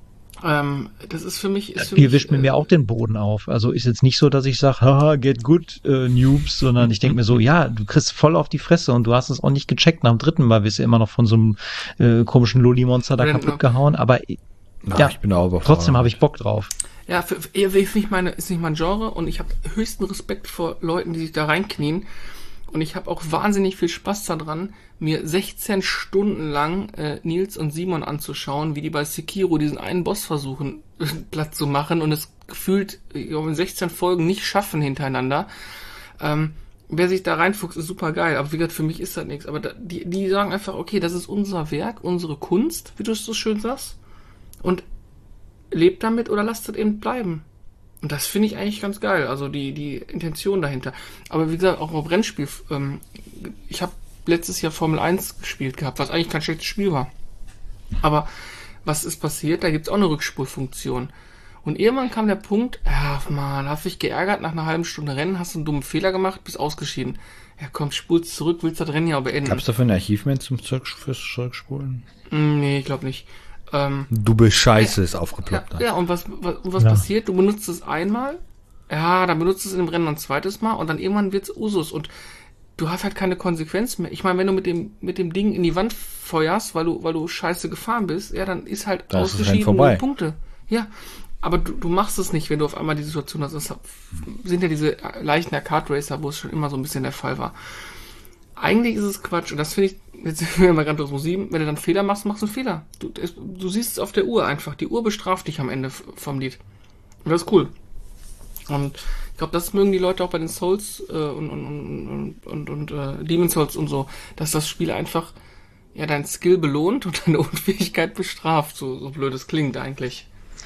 Ähm, das ist für mich... Ist für Ihr wischt mich, mit äh, mir auch den Boden auf. Also ist jetzt nicht so, dass ich sage, haha, get good, äh, Noobs, sondern ich denke mir so, ja, du kriegst voll auf die Fresse und du hast es auch nicht gecheckt. Nach dem dritten Mal wirst du immer noch von so einem äh, komischen Loli-Monster da kaputt gehauen, aber Ach, ja, ich bin auch trotzdem habe ich Bock drauf. Ja, für, für, ist, nicht meine, ist nicht mein Genre und ich habe höchsten Respekt vor Leuten, die sich da reinknien. Und ich habe auch wahnsinnig viel Spaß daran, mir sechzehn Stunden lang äh, Nils und Simon anzuschauen, wie die bei Sekiro diesen einen Boss versuchen, platt zu machen und es gefühlt in sechzehn Folgen nicht schaffen hintereinander. Ähm, wer sich da reinfuchst, ist super geil. Aber wie gesagt, für mich ist das nichts. Aber da, die, die sagen einfach, okay, das ist unser Werk, unsere Kunst, wie du es so schön sagst. Und lebt damit oder lasst es eben bleiben. Und das finde ich eigentlich ganz geil, also die die Intention dahinter. Aber wie gesagt, auch auf Rennspiel, ähm, ich habe letztes Jahr Formel eins gespielt gehabt, was eigentlich kein schlechtes Spiel war. Aber was ist passiert? Da gibt's auch eine Rückspulfunktion. Und irgendwann kam der Punkt, ja man, hast dich geärgert, nach einer halben Stunde Rennen, hast du einen dummen Fehler gemacht, bist ausgeschieden. Ja komm, spulst zurück, willst das Rennen ja beenden. Gab's dafür ein Achievement zum Zurück- fürs Zurückspulen? Nee, ich glaube nicht. Ähm, du bist scheiße, ist aufgeploppt. Ja, ja, und was, was, was ja. passiert? Du benutzt es einmal, ja, dann benutzt es in dem Rennen ein zweites Mal und dann irgendwann wird's Usus und du hast halt keine Konsequenz mehr. Ich meine, wenn du mit dem mit dem Ding in die Wand feuerst, weil du weil du scheiße gefahren bist, ja, dann ist halt das ausgeschieden null Punkte. Ja, aber du, du machst es nicht, wenn du auf einmal die Situation hast. Das sind ja diese leichten Kart Racer, wo es schon immer so ein bisschen der Fall war. Eigentlich ist es Quatsch und das finde ich, jetzt sind wir bei Gran Turismo sieben, wenn du dann Fehler machst, machst du einen Fehler. Du, du siehst es auf der Uhr einfach. Die Uhr bestraft dich am Ende vom Lied. Und das ist cool. Und ich glaube, das mögen die Leute auch bei den Souls äh, und, und, und, und, und äh, Demon's Souls und so, dass das Spiel einfach ja dein Skill belohnt und deine Unfähigkeit bestraft. So, so blöd es klingt eigentlich.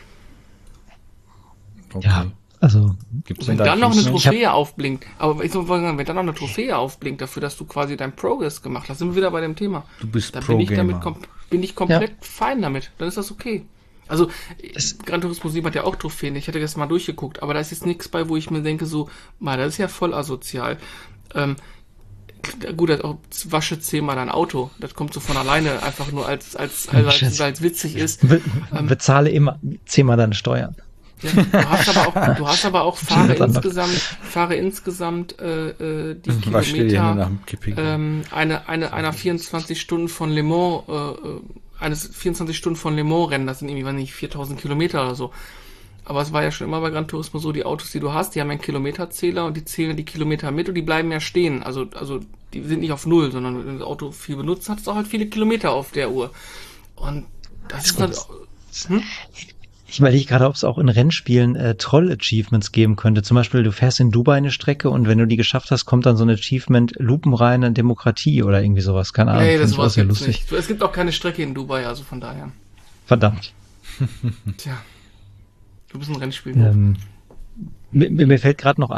Okay. Ja. Also, Gibt's wenn da dann noch eine Trophäe hab... aufblinkt, aber ich soll sagen, wenn dann noch eine Trophäe aufblinkt dafür, dass du quasi dein Progress gemacht hast, sind wir wieder bei dem Thema. Du bist dann Pro bin ich Gamer. damit kom- bin ich komplett ja. fein damit. Dann ist das okay. Also, das Gran Turismo sieben hat ja auch Trophäen. Ich hatte das mal durchgeguckt, aber da ist jetzt nichts bei, wo ich mir denke, so, mal, das ist ja voll asozial. Ähm, gut, das auch wasche zehnmal dein Auto. Das kommt so von alleine, einfach nur als, als, als, als, als, als witzig ist. Be- ähm, bezahle immer zehnmal deine Steuern. Ja, du hast aber auch, du hast aber auch fahre insgesamt, fahre insgesamt äh, äh, die Kilometer ähm, eine eine einer vierundzwanzig Stunden von Le Mans äh, eines vierundzwanzig Stunden von Le Mans Rennen, das sind irgendwie, weiß nicht, viertausend Kilometer oder so. Aber es war ja schon immer bei Gran Turismo so, die Autos, die du hast, die haben einen Kilometerzähler und die zählen die Kilometer mit und die bleiben ja stehen. Also also die sind nicht auf Null, sondern wenn das Auto viel benutzt hat, es auch halt viele Kilometer auf der Uhr. Und das, das ist halt. Hm? Ich überlege gerade, ob es auch in Rennspielen äh, Troll-Achievements geben könnte. Zum Beispiel, du fährst in Dubai eine Strecke und wenn du die geschafft hast, kommt dann so ein Achievement lupenreine Demokratie oder irgendwie sowas. Keine Ahnung. Nee, das war ja lustig. Nicht. Es gibt auch keine Strecke in Dubai, also von daher. Verdammt. Tja. Du bist ein Rennspiel. Ähm, mir, mir fällt gerade noch ein,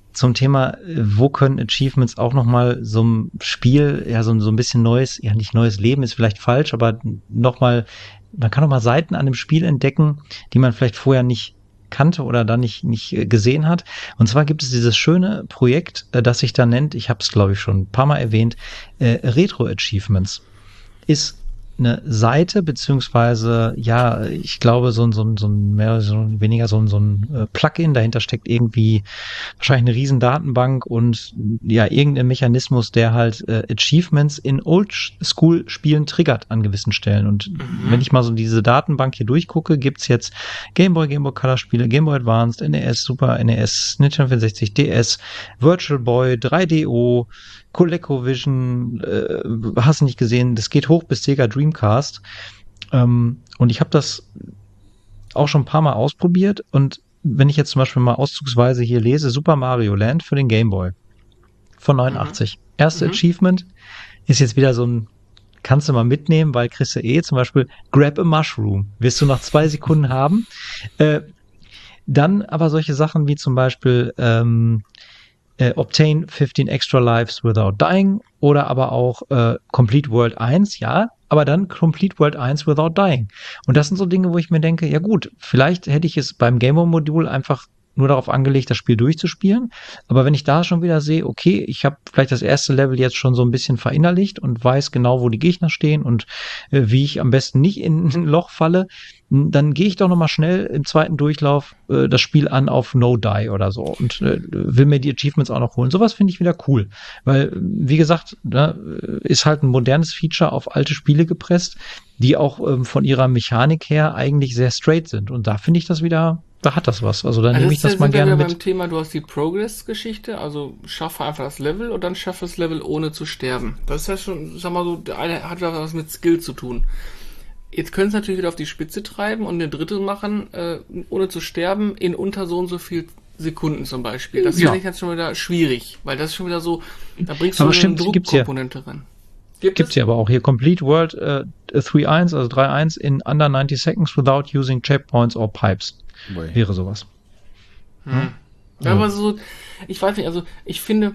zum Thema, wo können Achievements auch nochmal so ein Spiel, ja, so, so ein bisschen neues, ja, nicht neues Leben ist vielleicht falsch, aber nochmal, man kann nochmal Seiten an dem Spiel entdecken, die man vielleicht vorher nicht kannte oder dann nicht nicht gesehen hat. Und zwar gibt es dieses schöne Projekt, das sich da nennt, ich habe es glaube ich schon ein paar Mal erwähnt, äh, Retro Achievements. Ist eine Seite, beziehungsweise, ja, ich glaube, so ein, so ein, so ein mehr, so ein, weniger so ein, so ein äh, Plugin, dahinter steckt irgendwie wahrscheinlich eine riesen Datenbank und ja, irgendein Mechanismus, der halt äh, Achievements in Oldschool-Spielen triggert an gewissen Stellen. Und mhm. wenn ich mal so diese Datenbank hier durchgucke, gibt's jetzt Game Boy, Game Boy Color Spiele, Game Boy Advanced, N E S, Super N E S, Nintendo vierundsechzig, D S, Virtual Boy, drei D O, ColecoVision, äh, hast du nicht gesehen, das geht hoch bis Sega Dreamcast. Ähm, und ich habe das auch schon ein paar Mal ausprobiert. Und wenn ich jetzt zum Beispiel mal auszugsweise hier lese, Super Mario Land für den Game Boy von neunundachtzig. Mhm. Erste mhm. Achievement ist jetzt wieder so ein, kannst du mal mitnehmen, weil kriegst du eh zum Beispiel Grab a Mushroom. Wirst du nach zwei Sekunden haben. Äh, dann aber solche Sachen wie zum Beispiel ähm, Uh, obtain fifteen extra lives without dying oder aber auch uh, Complete World eins, ja, aber dann Complete World eins without dying. Und das sind so Dinge, wo ich mir denke, ja gut, vielleicht hätte ich es beim Gameboy-Modul einfach nur darauf angelegt, das Spiel durchzuspielen. Aber wenn ich da schon wieder sehe, okay, ich habe vielleicht das erste Level jetzt schon so ein bisschen verinnerlicht und weiß genau, wo die Gegner stehen und äh, wie ich am besten nicht in ein Loch falle, dann gehe ich doch nochmal schnell im zweiten Durchlauf äh, das Spiel an auf No Die oder so und äh, will mir die Achievements auch noch holen. Sowas finde ich wieder cool, weil, wie gesagt, ne, ist halt ein modernes Feature auf alte Spiele gepresst, die auch ähm, von ihrer Mechanik her eigentlich sehr straight sind. Und da finde ich das wieder, da hat das was. Also da also nehme ich das mal gerne mit. Beim Thema, du hast die Progress-Geschichte, also schaffe einfach das Level und dann schaffe das Level ohne zu sterben. Das ist ja schon, sag mal so, der eine hat ja was mit Skill zu tun. Jetzt können sie natürlich wieder auf die Spitze treiben und eine dritte machen, äh, ohne zu sterben, in unter so und so viel Sekunden zum Beispiel. Das finde ja. ich jetzt schon wieder schwierig, weil das ist schon wieder so, da bringst du aber eine stimmt, Druckkomponente rein. Gibt gibt's ja aber auch hier Complete World äh, drei eins, also drei eins in under ninety seconds without using checkpoints or pipes. Boy. Wäre sowas. Hm. Hm. Ja, aber so, ich weiß nicht, also ich finde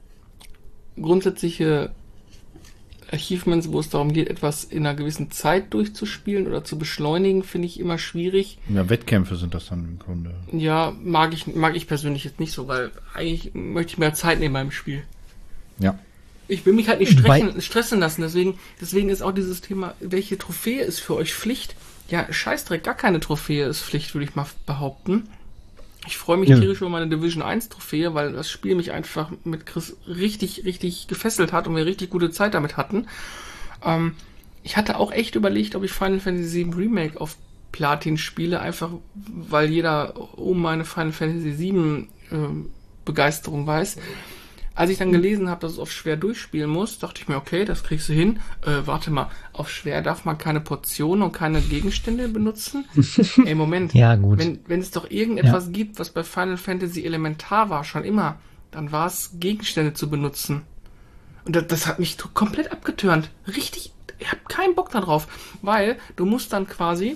grundsätzliche Achievements, wo es darum geht, etwas in einer gewissen Zeit durchzuspielen oder zu beschleunigen, finde ich immer schwierig. Ja, Wettkämpfe sind das dann im Grunde. Ja, mag ich, mag ich persönlich jetzt nicht so, weil eigentlich möchte ich mehr Zeit nehmen beim Spiel. Ja. Ich will mich halt nicht stressen, stressen lassen, deswegen, deswegen ist auch dieses Thema, welche Trophäe ist für euch Pflicht? Ja, Scheißdreck, gar keine Trophäe ist Pflicht, würde ich mal behaupten. Ich freue mich ja. tierisch über meine Division eins Trophäe, weil das Spiel mich einfach mit Chris richtig, richtig gefesselt hat und wir richtig gute Zeit damit hatten. Ähm, ich hatte auch echt überlegt, ob ich Final Fantasy sieben Remake auf Platin spiele, einfach weil jeder um meine Final Fantasy sieben äh, Begeisterung weiß. Als ich dann gelesen habe, dass es auf schwer durchspielen muss, dachte ich mir, okay, das kriegst du hin. Äh, warte mal, auf schwer darf man keine Portionen und keine Gegenstände benutzen? Ey, Moment. Ja, gut. Wenn, wenn es doch irgendetwas ja. gibt, was bei Final Fantasy elementar war, schon immer, dann war es, Gegenstände zu benutzen. Und das, das hat mich komplett abgetürnt. Richtig, ich hab keinen Bock darauf. Weil du musst dann quasi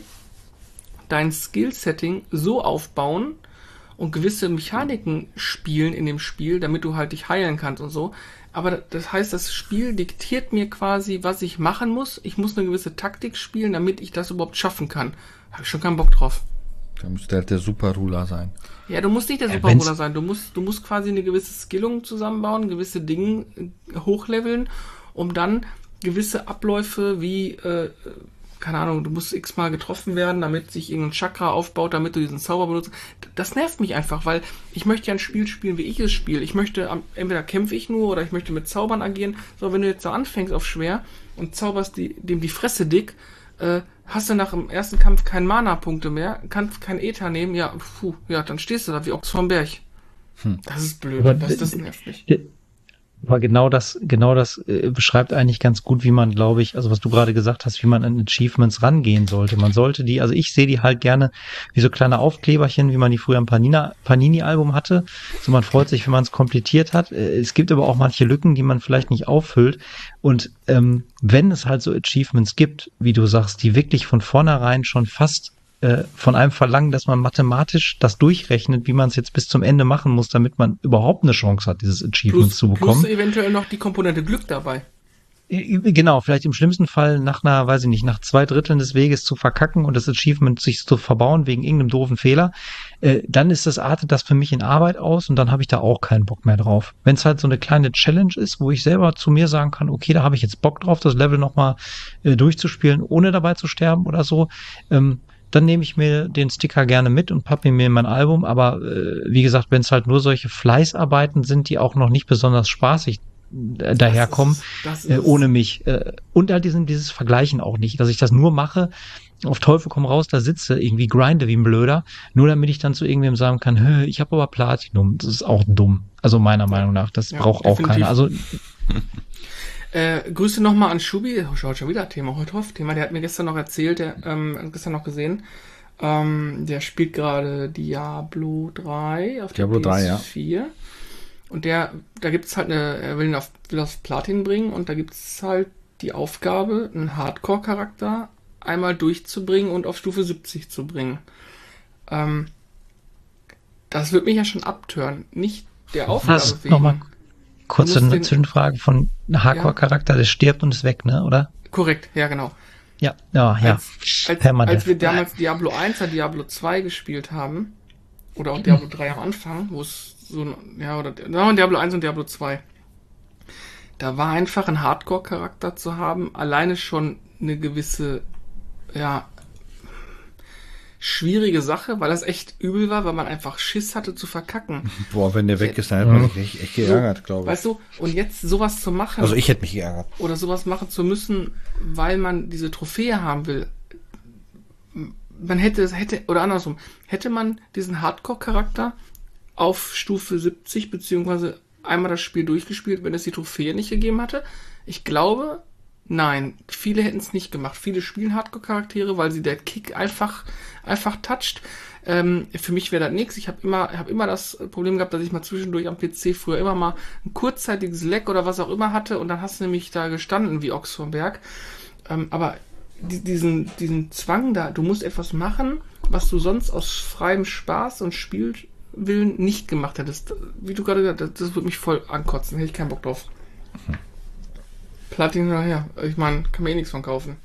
dein Skill-Setting so aufbauen, und gewisse Mechaniken spielen in dem Spiel, damit du halt dich heilen kannst und so. Aber das heißt, das Spiel diktiert mir quasi, was ich machen muss. Ich muss eine gewisse Taktik spielen, damit ich das überhaupt schaffen kann. Habe ich schon keinen Bock drauf. Da müsste halt der Super-Ruler sein. Ja, du musst nicht der Super-Ruler sein. Du musst, du musst quasi eine gewisse Skillung zusammenbauen, gewisse Dinge hochleveln, um dann gewisse Abläufe wie, äh, keine Ahnung, du musst x-mal getroffen werden, damit sich irgendein Chakra aufbaut, damit du diesen Zauber benutzt. Das nervt mich einfach, weil ich möchte ja ein Spiel spielen, wie ich es spiele. Ich möchte, entweder kämpfe ich nur oder ich möchte mit Zaubern agieren. So, wenn du jetzt so anfängst auf schwer und zauberst die, dem die Fresse dick, äh, hast du nach dem ersten Kampf keinen Mana-Punkte mehr, kannst kein Ether nehmen, ja, puh, ja, dann stehst du da wie Ochs vom Berg. Hm. Das ist blöd, aber das, das nervt mich. Aber genau das, genau das äh, beschreibt eigentlich ganz gut, wie man, glaube ich, also was du gerade gesagt hast, wie man an Achievements rangehen sollte. Man sollte die, also ich sehe die halt gerne wie so kleine Aufkleberchen, wie man die früher im Panina, Panini-Album hatte. So, man freut sich, wenn man es komplettiert hat. Äh, es gibt aber auch manche Lücken, die man vielleicht nicht auffüllt. Und ähm, wenn es halt so Achievements gibt, wie du sagst, die wirklich von vornherein schon fast äh, von einem verlangen, dass man mathematisch das durchrechnet, wie man es jetzt bis zum Ende machen muss, damit man überhaupt eine Chance hat, dieses Achievement plus, zu bekommen. Plus eventuell noch die Komponente Glück dabei. Genau, vielleicht im schlimmsten Fall nach einer, weiß ich nicht, nach zwei Dritteln des Weges zu verkacken und das Achievement sich zu verbauen wegen irgendeinem doofen Fehler, äh, dann ist das, artet das für mich in Arbeit aus und dann habe ich da auch keinen Bock mehr drauf. Wenn es halt so eine kleine Challenge ist, wo ich selber zu mir sagen kann, okay, da habe ich jetzt Bock drauf, das Level nochmal äh, durchzuspielen, ohne dabei zu sterben oder so, ähm, dann nehme ich mir den Sticker gerne mit und pappe ihn mir in mein Album, aber äh, wie gesagt, wenn es halt nur solche Fleißarbeiten sind, die auch noch nicht besonders spaßig daherkommen, das ist, das ist äh, ohne mich. Äh, und halt diesen, dieses Vergleichen auch nicht, dass ich das nur mache, auf Teufel komm raus, da sitze, irgendwie grinde wie ein Blöder, nur damit ich dann zu irgendwem sagen kann, hö, ich habe aber Platinum. Das ist auch dumm. Also meiner Meinung nach, das ja, braucht auch keiner. Also äh, Grüße nochmal an Schubi, schaut schon wieder Thema, heute auf Thema, der hat mir gestern noch erzählt, der ähm, gestern noch gesehen, ähm, der spielt gerade Diablo drei auf der Diablo P S drei, vier. Ja. Und der, da gibt's halt eine, er will ihn auf, will auf Platin bringen und da gibt's halt die Aufgabe, einen Hardcore-Charakter einmal durchzubringen und auf Stufe siebzig zu bringen. Ähm, das wird mich ja schon abtören. Nicht der Aufgabe Was? wegen. Nochmal kurze eine Zwischenfrage von Hardcore-Charakter, ja. Der stirbt und ist weg, ne, oder? Korrekt, ja, genau. Ja, ja, ja. Als, als, als wir damals Diablo eins oder Diablo zwei gespielt haben, oder auch Diablo drei am Anfang, wo es so, ja, oder Diablo eins und Diablo zwei. Da war einfach ein Hardcore-Charakter zu haben, alleine schon eine gewisse, ja, schwierige Sache, weil das echt übel war, weil man einfach Schiss hatte zu verkacken. Boah, wenn der weg ist, dann hätte man sich echt, echt geärgert, so, glaube ich. Weißt du, und jetzt sowas zu machen. Also ich hätte mich geärgert. Oder sowas machen zu müssen, weil man diese Trophäe haben will. Man hätte es, hätte, oder andersrum, hätte man diesen Hardcore-Charakter auf Stufe siebzig, beziehungsweise einmal das Spiel durchgespielt, wenn es die Trophäe nicht gegeben hatte? Ich glaube, nein. Viele hätten es nicht gemacht. Viele spielen Hardcore-Charaktere, weil sie der Kick einfach, einfach toucht. Ähm, für mich wäre das nichts. Ich habe immer, hab immer das Problem gehabt, dass ich mal zwischendurch am P C früher immer mal ein kurzzeitiges Leck oder was auch immer hatte und dann hast du nämlich da gestanden wie Ochs vom Berg. Ähm, aber die, diesen, diesen Zwang da, du musst etwas machen, was du sonst aus freiem Spaß und Spiel Willen nicht gemacht hättest. Wie du gerade gesagt hast, das würde mich voll ankotzen. Hätte ich keinen Bock drauf. Hm. Platin nachher. Ich meine, kann mir eh nichts von kaufen.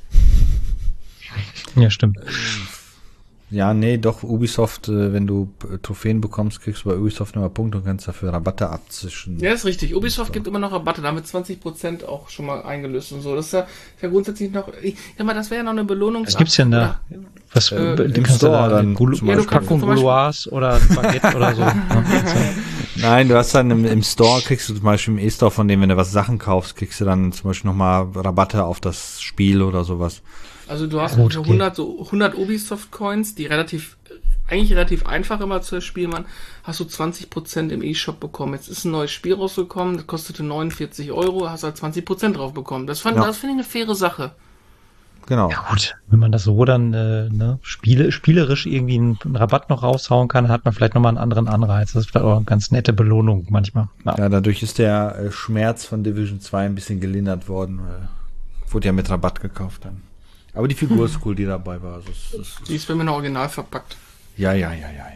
Ja, stimmt. Ja, nee, doch, Ubisoft, wenn du Trophäen bekommst, kriegst du bei Ubisoft immer Punkte und kannst dafür Rabatte abzischen. Ja, ist richtig. Ubisoft so. Gibt immer noch Rabatte, da haben wir zwanzig Prozent auch schon mal eingelöst und so. Das ist ja, ist ja grundsätzlich noch, ich sag mal, das wäre ja noch eine Belohnung. Was gibt's denn da? Was, äh, im Store dann Gul- zum ja, Beispiel. Packung Gouloirs oder Baguette oder so. Nein, du hast dann im, im Store, kriegst du zum Beispiel im E-Store, von dem, wenn du was Sachen kaufst, kriegst du dann zum Beispiel nochmal Rabatte auf das Spiel oder sowas. Also du hast Gut, okay. hundert, so hundert Ubisoft-Coins, die relativ, eigentlich relativ einfach immer zu spielen waren, hast du zwanzig Prozent im E-Shop bekommen. Jetzt ist ein neues Spiel rausgekommen, das kostete neunundvierzig Euro, hast halt zwanzig Prozent drauf bekommen. Das fand, ja. das finde ich eine faire Sache. Genau. Ja gut, wenn man das so dann äh, ne, Spiele, spielerisch irgendwie einen, einen Rabatt noch raushauen kann, hat man vielleicht nochmal einen anderen Anreiz. Das ist vielleicht auch eine ganz nette Belohnung manchmal. Ja, ja dadurch ist der äh, Schmerz von Division zwei ein bisschen gelindert worden. Äh, wurde ja mit Rabatt gekauft dann. Aber die Figur ist cool, die dabei war. Also es, es, die ist bei mir noch original verpackt. Ja, ja, ja, ja,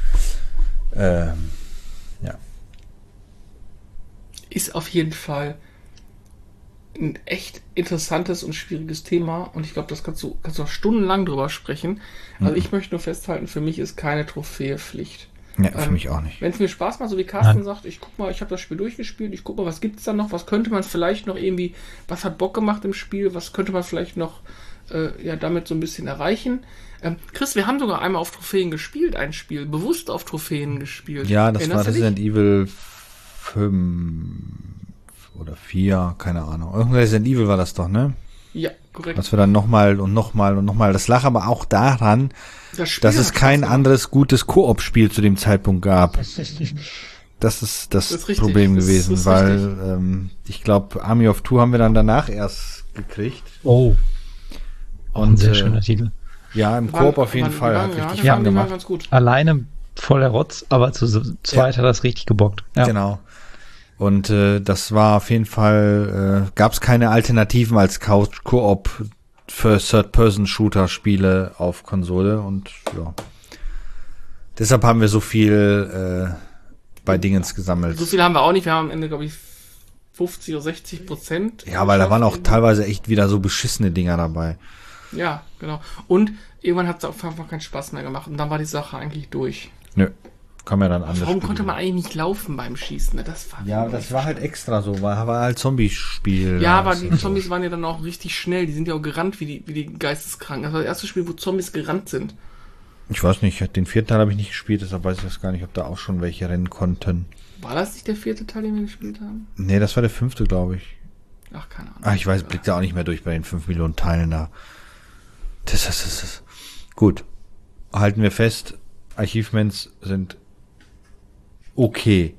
ja. Ähm, ja. Ist auf jeden Fall ein echt interessantes und schwieriges Thema und ich glaube, das kannst du, kannst du auch stundenlang drüber sprechen. Also mhm. ich möchte nur festhalten, für mich ist keine Trophäe Pflicht. Ja, für ähm, mich auch nicht. Wenn es mir Spaß macht, so wie Carsten ja. sagt, ich guck mal, ich habe das Spiel durchgespielt, ich guck mal, was gibt's da noch, was könnte man vielleicht noch irgendwie, was hat Bock gemacht im Spiel, was könnte man vielleicht noch äh, ja damit so ein bisschen erreichen. Ähm, Chris, wir haben sogar einmal auf Trophäen gespielt, ein Spiel, bewusst auf Trophäen gespielt. Ja, das Erinnerst war Resident Evil fünf oder vier, keine Ahnung. Irgendwann Resident Evil war das doch, ne? Ja, korrekt. Was wir dann nochmal und nochmal und nochmal, das lag aber auch daran, das dass es kein anderes gutes Koop-Spiel zu dem Zeitpunkt gab. Das ist das, das ist Problem das gewesen, ist, ist weil ähm, ich glaube, Army of Two haben wir dann danach erst gekriegt. Oh. Und, ein sehr äh, schöner Titel. Ja, im Koop auf jeden Fall. Waren, hat ja, richtig ja, Fun gemacht. Ganz gut. Alleine voller Rotz, aber zu zweit ja. hat das richtig gebockt. Ja. Genau. Und äh, das war auf jeden Fall, äh, gab es keine Alternativen als Couch-Koop für Third-Person-Shooter-Spiele auf Konsole und ja. Deshalb haben wir so viel äh, bei Dingens gesammelt. So viel haben wir auch nicht. Wir haben am Ende, glaube ich, fünfzig oder sechzig Prozent. Ja, weil da waren auch teilweise echt wieder so beschissene Dinger dabei. Ja, genau. Und irgendwann hat es auch einfach keinen Spaß mehr gemacht. Und dann war die Sache eigentlich durch. Nö. Kann man dann anders Warum spielen. konnte man eigentlich nicht laufen beim Schießen? Ne? Das war Ja, das war halt extra so, war, war halt Zombie-Spiel. Ja, aber die Zombies waren ja dann auch richtig schnell. Die sind ja auch gerannt wie die, wie die Geisteskranken. Das war das erste Spiel, wo Zombies gerannt sind. Ich weiß nicht, den vierten Teil habe ich nicht gespielt, deshalb weiß ich das gar nicht, ob da auch schon welche rennen konnten. War das nicht der vierte Teil, den wir gespielt haben? Nee, das war der fünfte, glaube ich. Ach, keine Ahnung. Ach, ich weiß, blickt da auch nicht mehr durch bei den fünf Millionen Teilen da. Das, das, das, das. Gut. Halten wir fest, Achievements sind okay.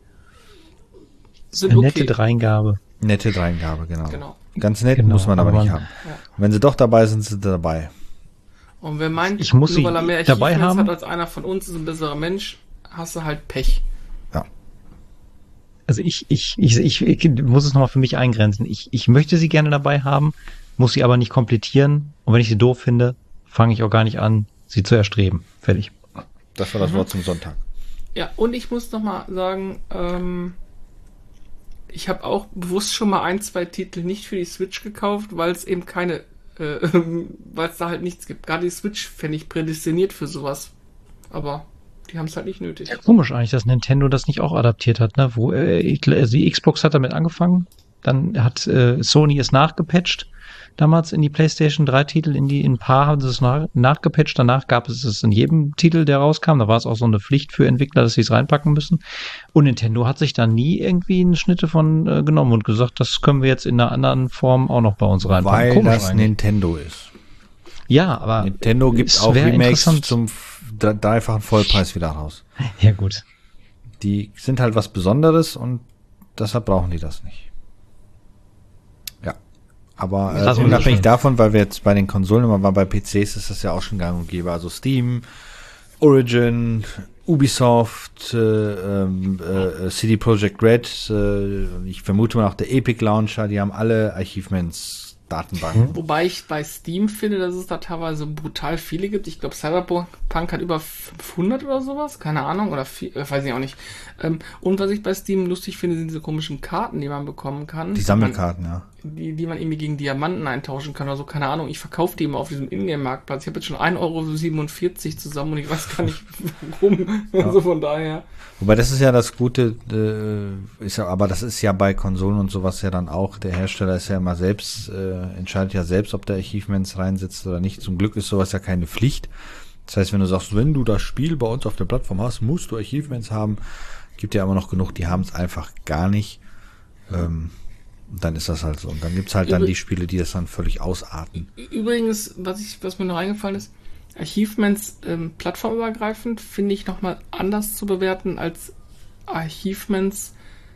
Sind Eine okay. nette Dreingabe. Nette Dreingabe, genau. Genau. Ganz nett, Genau, muss man aber aber nicht man- haben. Ja. Und wenn sie doch dabei sind, sind sie dabei. Und wer meint, Ich muss nur sie weil er mehr dabei Achievements haben. hat als einer von uns, ist ein besserer Mensch, hast du halt Pech. Ja. Also ich, ich, ich, ich, ich muss es nochmal für mich eingrenzen. Ich, ich möchte sie gerne dabei haben, muss sie aber nicht komplettieren. Und wenn ich sie doof finde, fange ich auch gar nicht an, sie zu erstreben. Fertig. Das war das Wort zum Sonntag. Ja, und ich muss noch mal sagen, ähm, ich habe auch bewusst schon mal ein, zwei Titel nicht für die Switch gekauft, weil es eben keine, äh, weil es da halt nichts gibt. Gerade die Switch fände ich prädestiniert für sowas. Aber die haben es halt nicht nötig. Ja, komisch eigentlich, dass Nintendo das nicht auch adaptiert hat, ne? Wo, äh, ich- also die Xbox hat damit angefangen, dann hat äh, Sony es nachgepatcht, damals in die PlayStation drei Titel, in die in ein paar haben sie es nach, nachgepatcht, danach gab es es in jedem Titel, der rauskam, da war es auch so eine Pflicht für Entwickler, dass sie es reinpacken müssen. Und Nintendo hat sich da nie irgendwie eine Schnitte von äh, genommen und gesagt, das können wir jetzt in einer anderen Form auch noch bei uns reinpacken. Weil Komisch das eigentlich. Nintendo ist. Ja, aber Nintendo gibt es auch wär Remakes interessant. zum f- dre- dreifachen Vollpreis wieder raus. Ja gut. Die sind halt was Besonderes und deshalb brauchen die das nicht. Ja. Aber äh, Also unabhängig schon. davon, weil wir jetzt bei den Konsolen immer waren, bei P Cs ist das ja auch schon gang und gäbe. Also Steam, Origin, Ubisoft, äh, ähm, äh, C D Projekt Red, äh, ich vermute mal auch der Epic Launcher, die haben alle Achievements, Datenbanken. Wobei ich bei Steam finde, dass es da teilweise brutal viele gibt. Ich glaube, Cyberpunk hat über fünfhundert oder sowas. Keine Ahnung. Oder viel, äh, weiß ich auch nicht. Ähm, und was ich bei Steam lustig finde, sind diese komischen Karten, die man bekommen kann. Die Sammelkarten, ja. Die, die man irgendwie gegen Diamanten eintauschen kann oder so. Keine Ahnung. Ich verkaufe die immer auf diesem Ingame-Marktplatz. Ich habe jetzt schon ein Euro siebenundvierzig zusammen und ich weiß gar nicht warum. Ja. Also von daher. Wobei das ist ja das Gute, äh, ist ja, aber das ist ja bei Konsolen und sowas ja dann auch, der Hersteller ist ja immer selbst, äh, entscheidet ja selbst, ob der Achievements reinsetzt oder nicht. Zum Glück ist sowas ja keine Pflicht. Das heißt, wenn du sagst, wenn du das Spiel bei uns auf der Plattform hast, musst du Achievements haben. Gibt ja immer noch genug, die haben es einfach gar nicht. Ähm, und dann ist das halt so. Und dann gibt's halt dann Übr- die Spiele, die das dann völlig ausarten. Übrigens, was ich, was mir noch eingefallen ist, Achievements ähm, plattformübergreifend finde ich nochmal anders zu bewerten als Achievements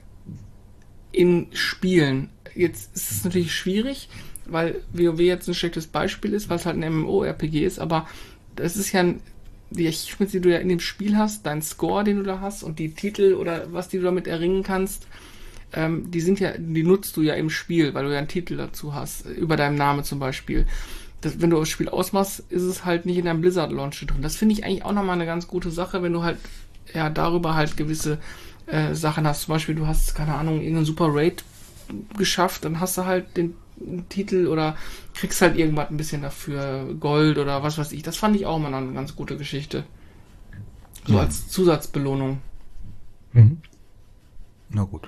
in Spielen. Jetzt ist es natürlich schwierig, weil WoW jetzt ein schlechtes Beispiel ist, weil es halt ein MMORPG ist, aber das ist ja ein, die Achievements, die du ja in dem Spiel hast, dein Score, den du da hast und die Titel oder was die du damit erringen kannst, ähm, die sind ja, die nutzt du ja im Spiel, weil du ja einen Titel dazu hast, über deinem Namen zum Beispiel. Das, wenn du das Spiel ausmachst, ist es halt nicht in deinem Blizzard-Launcher drin. Das finde ich eigentlich auch nochmal eine ganz gute Sache, wenn du halt ja darüber halt gewisse äh, Sachen hast. Zum Beispiel, du hast, keine Ahnung, irgendeinen Super Raid geschafft, dann hast du halt den Titel oder kriegst halt irgendwas ein bisschen dafür, Gold oder was weiß ich. Das fand ich auch mal eine ganz gute Geschichte. So Ja. als Zusatzbelohnung. Mhm. Na gut.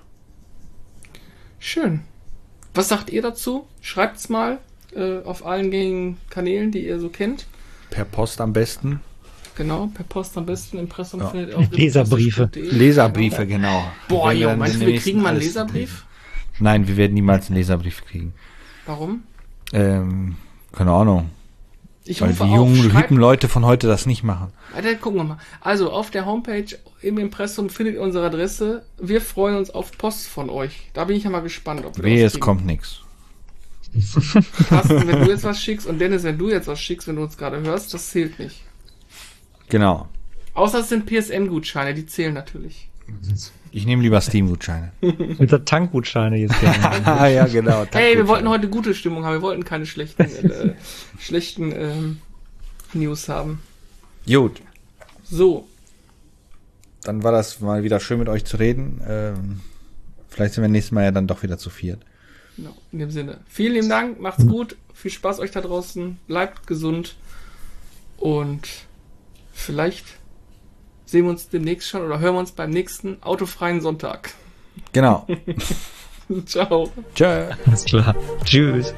Schön. Was sagt ihr dazu? Schreibt's mal äh, auf allen gängigen Kanälen, die ihr so kennt. Per Post am besten. Genau, per Post am besten. Impressum Ja. findet ihr auf Leserbriefe. impressum punkt de. Leserbriefe, genau. Boah, Wir Junge, werden meinst du, wir demnächst kriegen mal einen alles- Leserbrief? Nein, wir werden niemals einen Leserbrief kriegen. Warum? Ähm, keine Ahnung. Ich Weil rufe die auf, jungen, schreibt- hippen Leute von heute das nicht machen. Warte, gucken wir mal. Also, auf der Homepage im Impressum findet ihr unsere Adresse. Wir freuen uns auf Post von euch. Da bin ich ja mal gespannt, ob wir Wehe, das es kriegen. kommt nichts. Carsten, wenn du jetzt was schickst und Dennis, wenn du jetzt was schickst, wenn du uns gerade hörst, das zählt nicht. Genau. Außer es sind P S N-Gutscheine, die zählen natürlich. Ich nehme lieber Steam-Gutscheine. Mit der Tankgutscheine jetzt gerne. Ah, ja, genau. Hey, wir wollten heute gute Stimmung haben. Wir wollten keine schlechten, äh, schlechten ähm, News haben. Gut. So. Dann war das mal wieder schön mit euch zu reden. Ähm, vielleicht sind wir nächstes Mal ja dann doch wieder zu viert. Genau, in dem Sinne. Vielen lieben Dank, macht's gut. Viel Spaß euch da draußen. Bleibt gesund. Und vielleicht sehen wir uns demnächst schon oder hören wir uns beim nächsten autofreien Sonntag. Genau. Ciao. Tschö. Alles klar. Tschüss.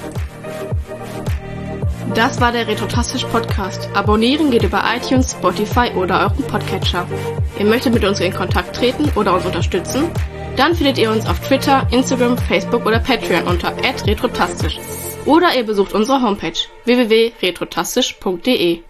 Das war der Retrotastisch Podcast. Abonnieren geht über iTunes, Spotify oder euren Podcatcher. Ihr möchtet mit uns in Kontakt treten oder uns unterstützen? Dann findet ihr uns auf Twitter, Instagram, Facebook oder Patreon unter at retrotastisch. Oder ihr besucht unsere Homepage w w w punkt retrotastisch punkt de.